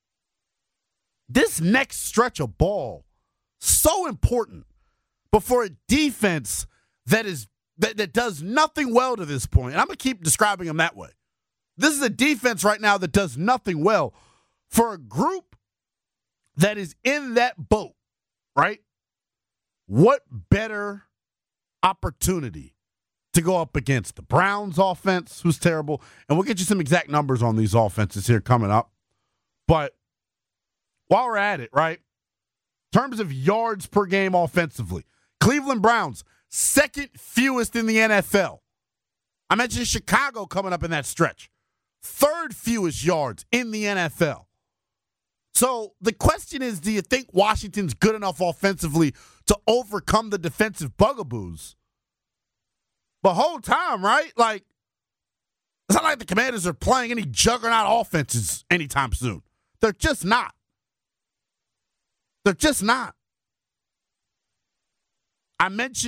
This next stretch of ball, so important, but for a defense that is that, that does nothing well to this point, and I'm going to keep describing them that way. This is a defense right now that does nothing well. For a group that is in that boat, right? What better opportunity to go up against the Browns offense, who's terrible, and we'll get you some exact numbers on these offenses here coming up. But while we're at it, right, in terms of yards per game offensively, Cleveland Browns, second fewest in the N F L. I mentioned Chicago coming up in that stretch. Third fewest yards in the N F L. So the question is, do you think Washington's good enough offensively to overcome the defensive bugaboos? The whole time, right? Like, it's not like the Commanders are playing any juggernaut offenses anytime soon. They're just not. They're just not. I mentioned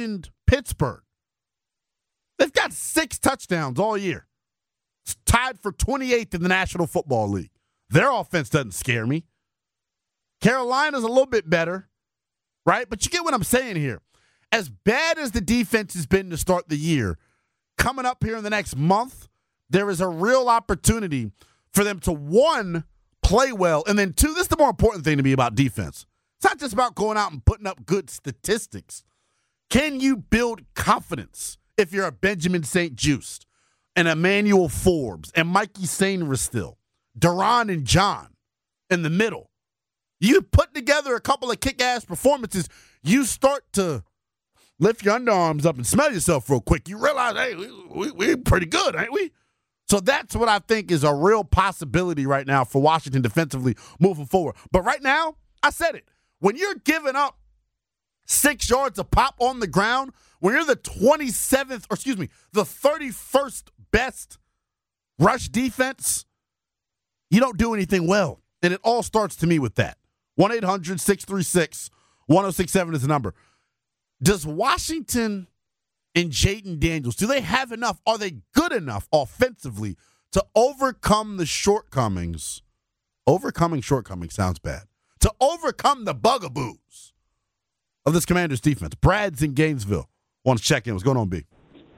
Pittsburgh. They've got six touchdowns all year. It's tied for twenty-eighth in the National Football League. Their offense doesn't scare me. Carolina's a little bit better, right? But you get what I'm saying here. As bad as the defense has been to start the year, coming up here in the next month, there is a real opportunity for them to, one, play well, and then, two, this is the more important thing to me about defense. It's not just about going out and putting up good statistics. Can you build confidence if you're a Benjamin Saint-Just, and Emmanuel Forbes, and Mikey Sainristil, Duran and John in the middle? You put together a couple of kick-ass performances, you start to lift your underarms up and smell yourself real quick. You realize, hey, we, we, we're pretty good, ain't we? So that's what I think is a real possibility right now for Washington defensively moving forward. But right now, I said it. When you're giving up six yards a pop on the ground, when you're the twenty-seventh, or excuse me, the thirty-first best rush defense, you don't do anything well. And it all starts to me with that. one eight hundred six three six one oh six seven is the number. Does Washington and Jayden Daniels, do they have enough? Are they good enough offensively to overcome the shortcomings? Overcoming shortcomings sounds bad. To overcome the bugaboos of this Commanders defense. Brad's in Gainesville. Want to check in. What's going on, B?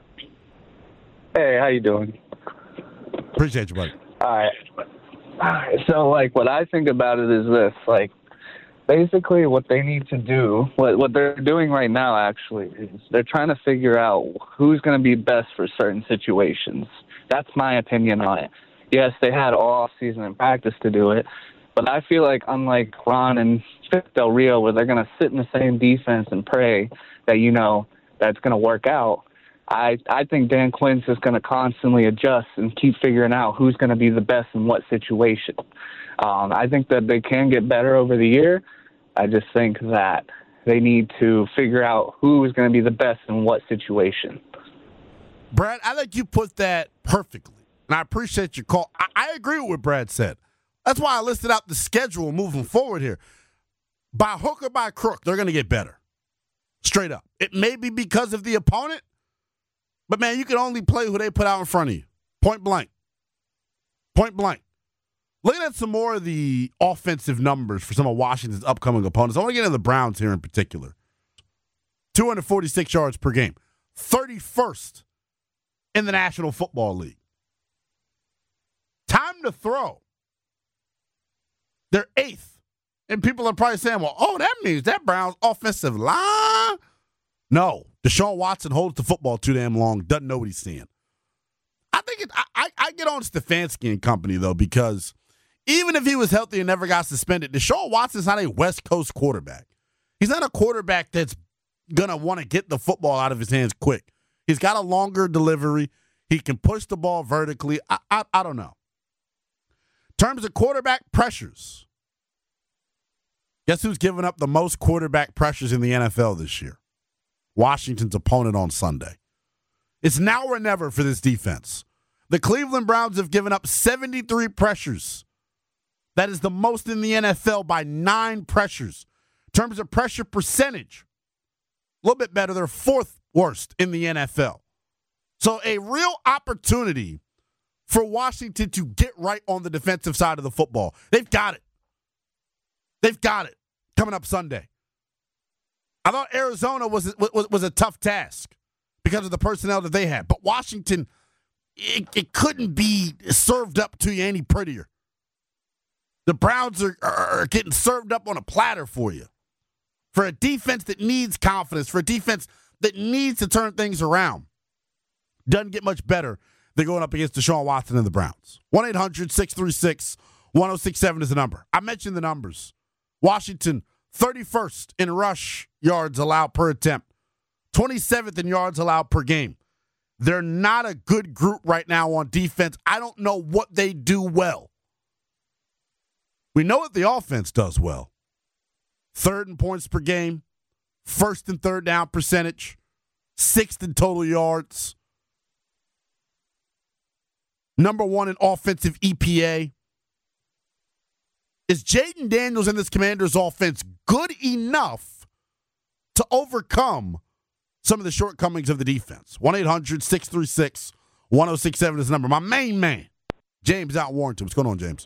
Hey, how you doing? Appreciate you, buddy. All right. All right. So, like, what I think about it is this. Like, basically what they need to do, what what they're doing right now, actually, is they're trying to figure out who's going to be best for certain situations. That's my opinion on it. Yes, they had all season and practice to do it, but I feel like unlike Ron and Del Rio, where they're going to sit in the same defense and pray that, you know, that's going to work out, I, I think Dan Quinn's just going to constantly adjust and keep figuring out who's going to be the best in what situation. Um, I think that they can get better over the year. I just think that they need to figure out who is going to be the best in what situation. Brad, I think you put that perfectly, and I appreciate your call. I, I agree with what Brad said. That's why I listed out the schedule moving forward here. By hook or by crook, they're going to get better. Straight up. It may be because of the opponent, but, man, you can only play who they put out in front of you. Point blank. Point blank. Looking at some more of the offensive numbers for some of Washington's upcoming opponents. I want to get into the Browns here in particular. two hundred forty-six yards per game. thirty-first in the National Football League. Time to throw. They're eighth. And people are probably saying, well, oh, that means that Browns offensive line. No. Deshaun Watson holds the football too damn long. Doesn't know what he's seeing. I think it, I, I, I get on Stefanski and company, though, because even if he was healthy and never got suspended, Deshaun Watson's not a West Coast quarterback. He's not a quarterback that's going to want to get the football out of his hands quick. He's got a longer delivery. He can push the ball vertically. I, I, I don't know. In terms of quarterback pressures, guess who's given up the most quarterback pressures in the N F L this year? Washington's opponent on Sunday. It's now or never for this defense. The Cleveland Browns have given up seventy-three pressures. That is the most in the N F L by nine pressures. In terms of pressure percentage, a little bit better. They're fourth worst in the N F L. So a real opportunity for Washington to get right on the defensive side of the football. They've got it. They've got it coming up Sunday. I thought Arizona was, was, was a tough task because of the personnel that they had. But Washington, it, it couldn't be served up to you any prettier. The Browns are, are getting served up on a platter for you. For a defense that needs confidence, for a defense that needs to turn things around. Doesn't get much better than going up against Deshaun Watson and the Browns. one eight hundred six three six one oh six seven is the number. I mentioned the numbers. Washington, thirty-first in rush yards allowed per attempt. twenty-seventh in yards allowed per game. They're not a good group right now on defense. I don't know what they do well. We know what the offense does well. Third in points per game, first and third down percentage, sixth in total yards, number one in offensive E P A. Is Jayden Daniels and this Commanders offense good enough to overcome some of the shortcomings of the defense. one eight hundred six three six one oh six seven is the number. My main man, James out in Warrington. What's going on, James?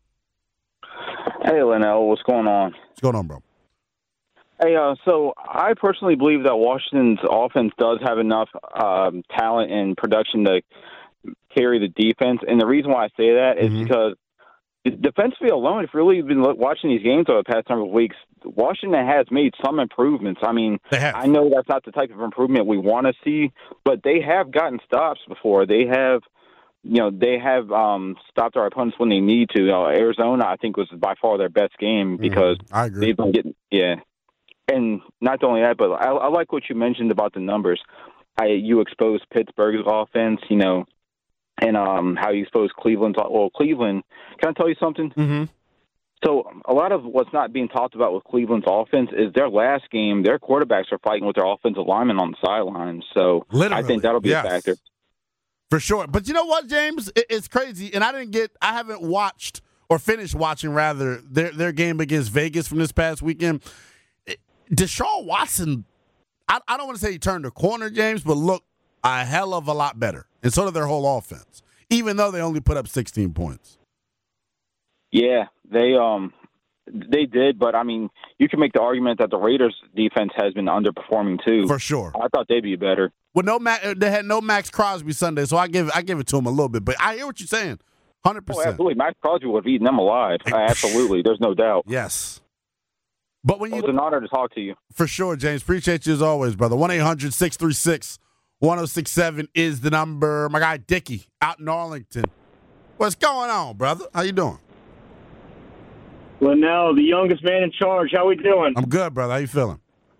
Hey, Linnell. What's going on? What's going on, bro? Hey, uh, so I personally believe that Washington's offense does have enough um, talent and production to carry the defense. And the reason why I say that is mm-hmm. because defensively alone, if you've really been watching these games over the past number of weeks, Washington has made some improvements. I mean, I know that's not the type of improvement we want to see, but they have gotten stops before. They have, you know, they have um, stopped our opponents when they need to. Uh, Arizona, I think, was by far their best game because mm-hmm. I agree. they've been getting, yeah. And not only that, but I, I like what you mentioned about the numbers. I, you exposed Pittsburgh's offense, you know, and um, how you expose Cleveland's. Well, Cleveland, can I tell you something? Mm-hmm. So a lot of what's not being talked about with Cleveland's offense is their last game, their quarterbacks are fighting with their offensive linemen on the sidelines. So Literally, I think that'll be yes. a factor. For sure. But you know what, James? It, it's crazy. And I didn't get – I haven't watched or finished watching, rather, their, their game against Vegas from this past weekend. It, Deshaun Watson, I, I don't want to say he turned a corner, James, but look a hell of a lot better. And so did their whole offense, even though they only put up sixteen points. Yeah, they um they did, but I mean, you can make the argument that the Raiders' defense has been underperforming too. For sure, I thought they'd be better. Well, no, they had no Max Crosby Sunday, so I give I give it to them a little bit. But I hear what you're saying, hundred oh, percent. Absolutely, Max Crosby would have eaten them alive. Absolutely, there's no doubt. Yes, but when you, it's an honor to talk to you. For sure, James. Appreciate you as always, brother. one eight hundred six three six one oh six seven is the number. My guy Dickie out in Arlington. What's going on, brother? How you doing? Linnell, the youngest man in charge. How we doing? I'm good, brother. How you feeling?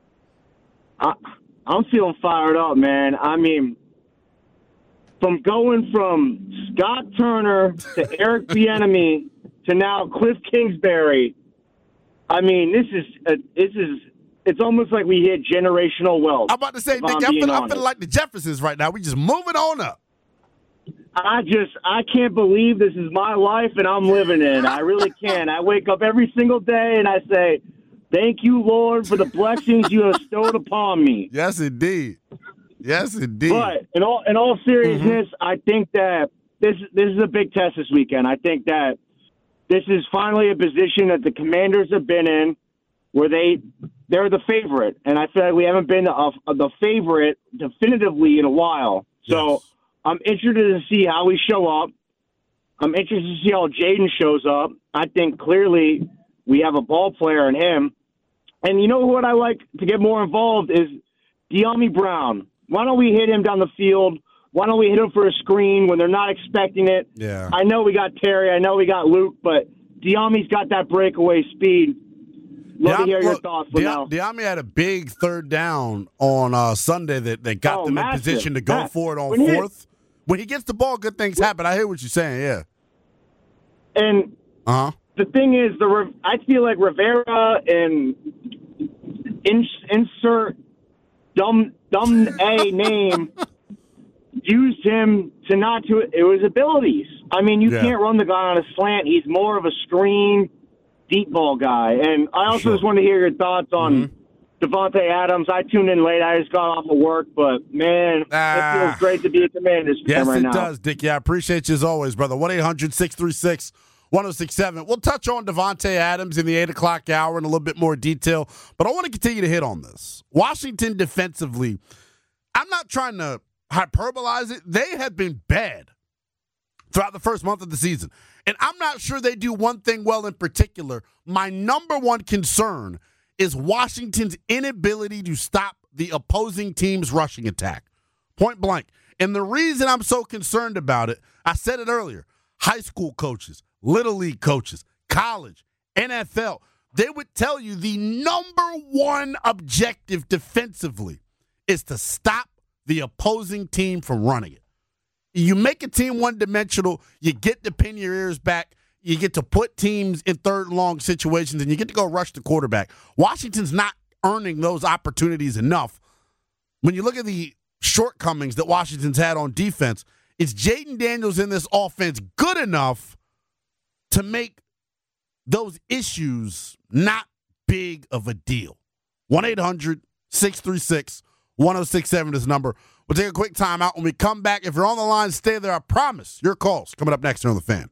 I, I'm feeling fired up, man. I mean, from going from Scott Turner to Eric Bieniemy to now Cliff Kingsbury, I mean, this is a, this is it's almost like we hit generational wealth. I'm about to say, Nick, I'm, feeling, I'm feeling like the Jeffersons right now. We just moving on up. I just, I can't believe this is my life and I'm living in. I really can. I wake up every single day and I say, thank you, Lord, for the blessings you have bestowed upon me. Yes, indeed. Yes, indeed. But in all, in all seriousness, mm-hmm. I think that this, this is a big test this weekend. I think that this is finally a position that the Commanders have been in where they, they're the favorite. And I feel like we haven't been a, a, the favorite definitively in a while. So yes. I'm interested to see how we show up. I'm interested to see how Jaden shows up. I think clearly we have a ball player in him. And you know what I like to get more involved is De'Ami Brown. Why don't we hit him down the field? Why don't we hit him for a screen when they're not expecting it? Yeah. I know we got Terry. I know we got Luke, but De'Ami's got that breakaway speed. Love to hear your thoughts. De- De'Ami had a big third down on uh, Sunday that, that got oh, them massive. in position to go Matt, for it on when fourth. He, when he gets the ball, good things happen. I hear what you're saying, yeah. And uh-huh. the thing is, the I feel like Rivera and in, insert dumb dumb A name used him to not to it was abilities. I mean, you yeah. can't run the guy on a slant. He's more of a screen deep ball guy. And I also sure. just want to hear your thoughts on mm-hmm. Devontae Adams. I tuned in late. I just got off of work, but man, ah. it feels great to be a Commanders fan yes, right now. Yes, it does, Dickie. I appreciate you as always, brother. one eight hundred six three six one oh six seven. We'll touch on Devontae Adams in the eight o'clock hour in a little bit more detail, but I want to continue to hit on this. Washington defensively, I'm not trying to hyperbolize it. They have been bad throughout the first month of the season. And I'm not sure they do one thing well in particular. My number one concern is Washington's inability to stop the opposing team's rushing attack. Point blank. And the reason I'm so concerned about it, I said it earlier, high school coaches, little league coaches, college, N F L, they would tell you the number one objective defensively is to stop the opposing team from running it. You make a team one-dimensional, you get to pin your ears back, you get to put teams in third and long situations, and you get to go rush the quarterback. Washington's not earning those opportunities enough. When you look at the shortcomings that Washington's had on defense, is Jaden Daniels in this offense good enough to make those issues not big of a deal? one eight hundred six three six one oh six point seven is the number. We'll take a quick timeout. When we come back, if you're on the line, stay there. I promise. Your calls coming up next here on The Fan.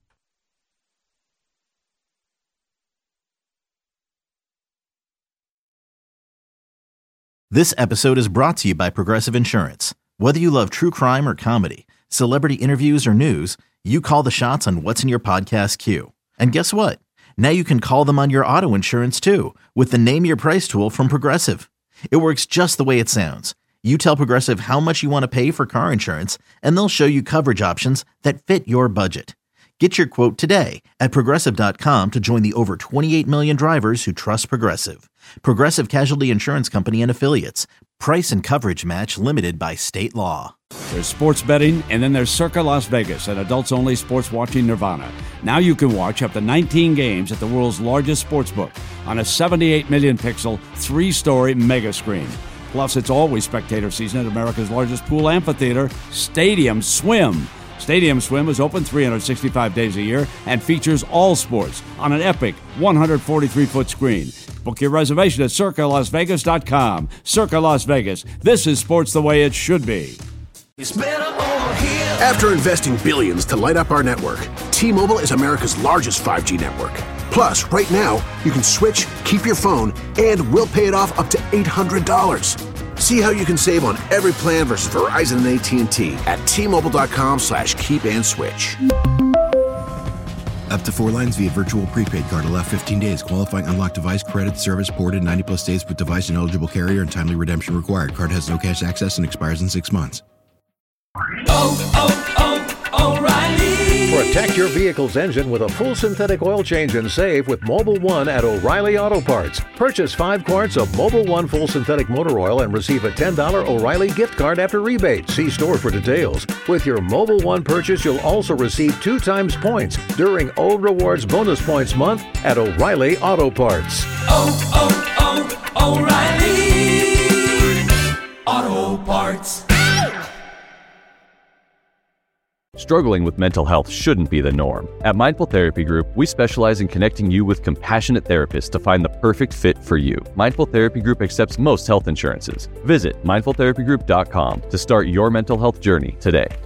This episode is brought to you by Progressive Insurance. Whether you love true crime or comedy, celebrity interviews or news, you call the shots on what's in your podcast queue. And guess what? Now you can call them on your auto insurance too with the Name Your Price tool from Progressive. It works just the way it sounds. You tell Progressive how much you want to pay for car insurance, and they'll show you coverage options that fit your budget. Get your quote today at Progressive dot com to join the over twenty-eight million drivers who trust Progressive. Progressive Casualty Insurance Company and Affiliates. Price and coverage match limited by state law. There's sports betting, and then there's Circa Las Vegas, an adults-only sports watching nirvana. Now you can watch up to nineteen games at the world's largest sportsbook on a seventy-eight million pixel, three-story mega screen. Plus, it's always spectator season at America's largest pool amphitheater, Stadium Swim. Stadium Swim is open three hundred sixty-five days a year and features all sports on an epic one hundred forty-three foot screen. Book your reservation at Circa Las Vegas dot com. Circa Las Vegas. This is sports the way it should be. It's better over here. After investing billions to light up our network, T-Mobile is America's largest five G network. Plus, right now, you can switch, keep your phone, and we'll pay it off up to eight hundred dollars. See how you can save on every plan versus Verizon and A T and T at T-Mobile.com slash keep and switch. Up to four lines via virtual prepaid card. Allow fifteen days. Qualifying unlocked device credit service ported ninety plus days with device and eligible carrier and timely redemption required. Card has no cash access and expires in six months. Oh, oh, oh, O'Reilly. Protect your vehicle's engine with a full synthetic oil change and save with Mobil one at O'Reilly Auto Parts. Purchase five quarts of Mobil one full synthetic motor oil and receive a ten dollars O'Reilly gift card after rebate. See store for details. With your Mobil one purchase, you'll also receive two times points during O Rewards Bonus Points Month at O'Reilly Auto Parts. Oh, oh, oh, O'Reilly Auto Parts. Struggling with mental health shouldn't be the norm. At Mindful Therapy Group, we specialize in connecting you with compassionate therapists to find the perfect fit for you. Mindful Therapy Group accepts most health insurances. Visit mindful therapy group dot com to start your mental health journey today.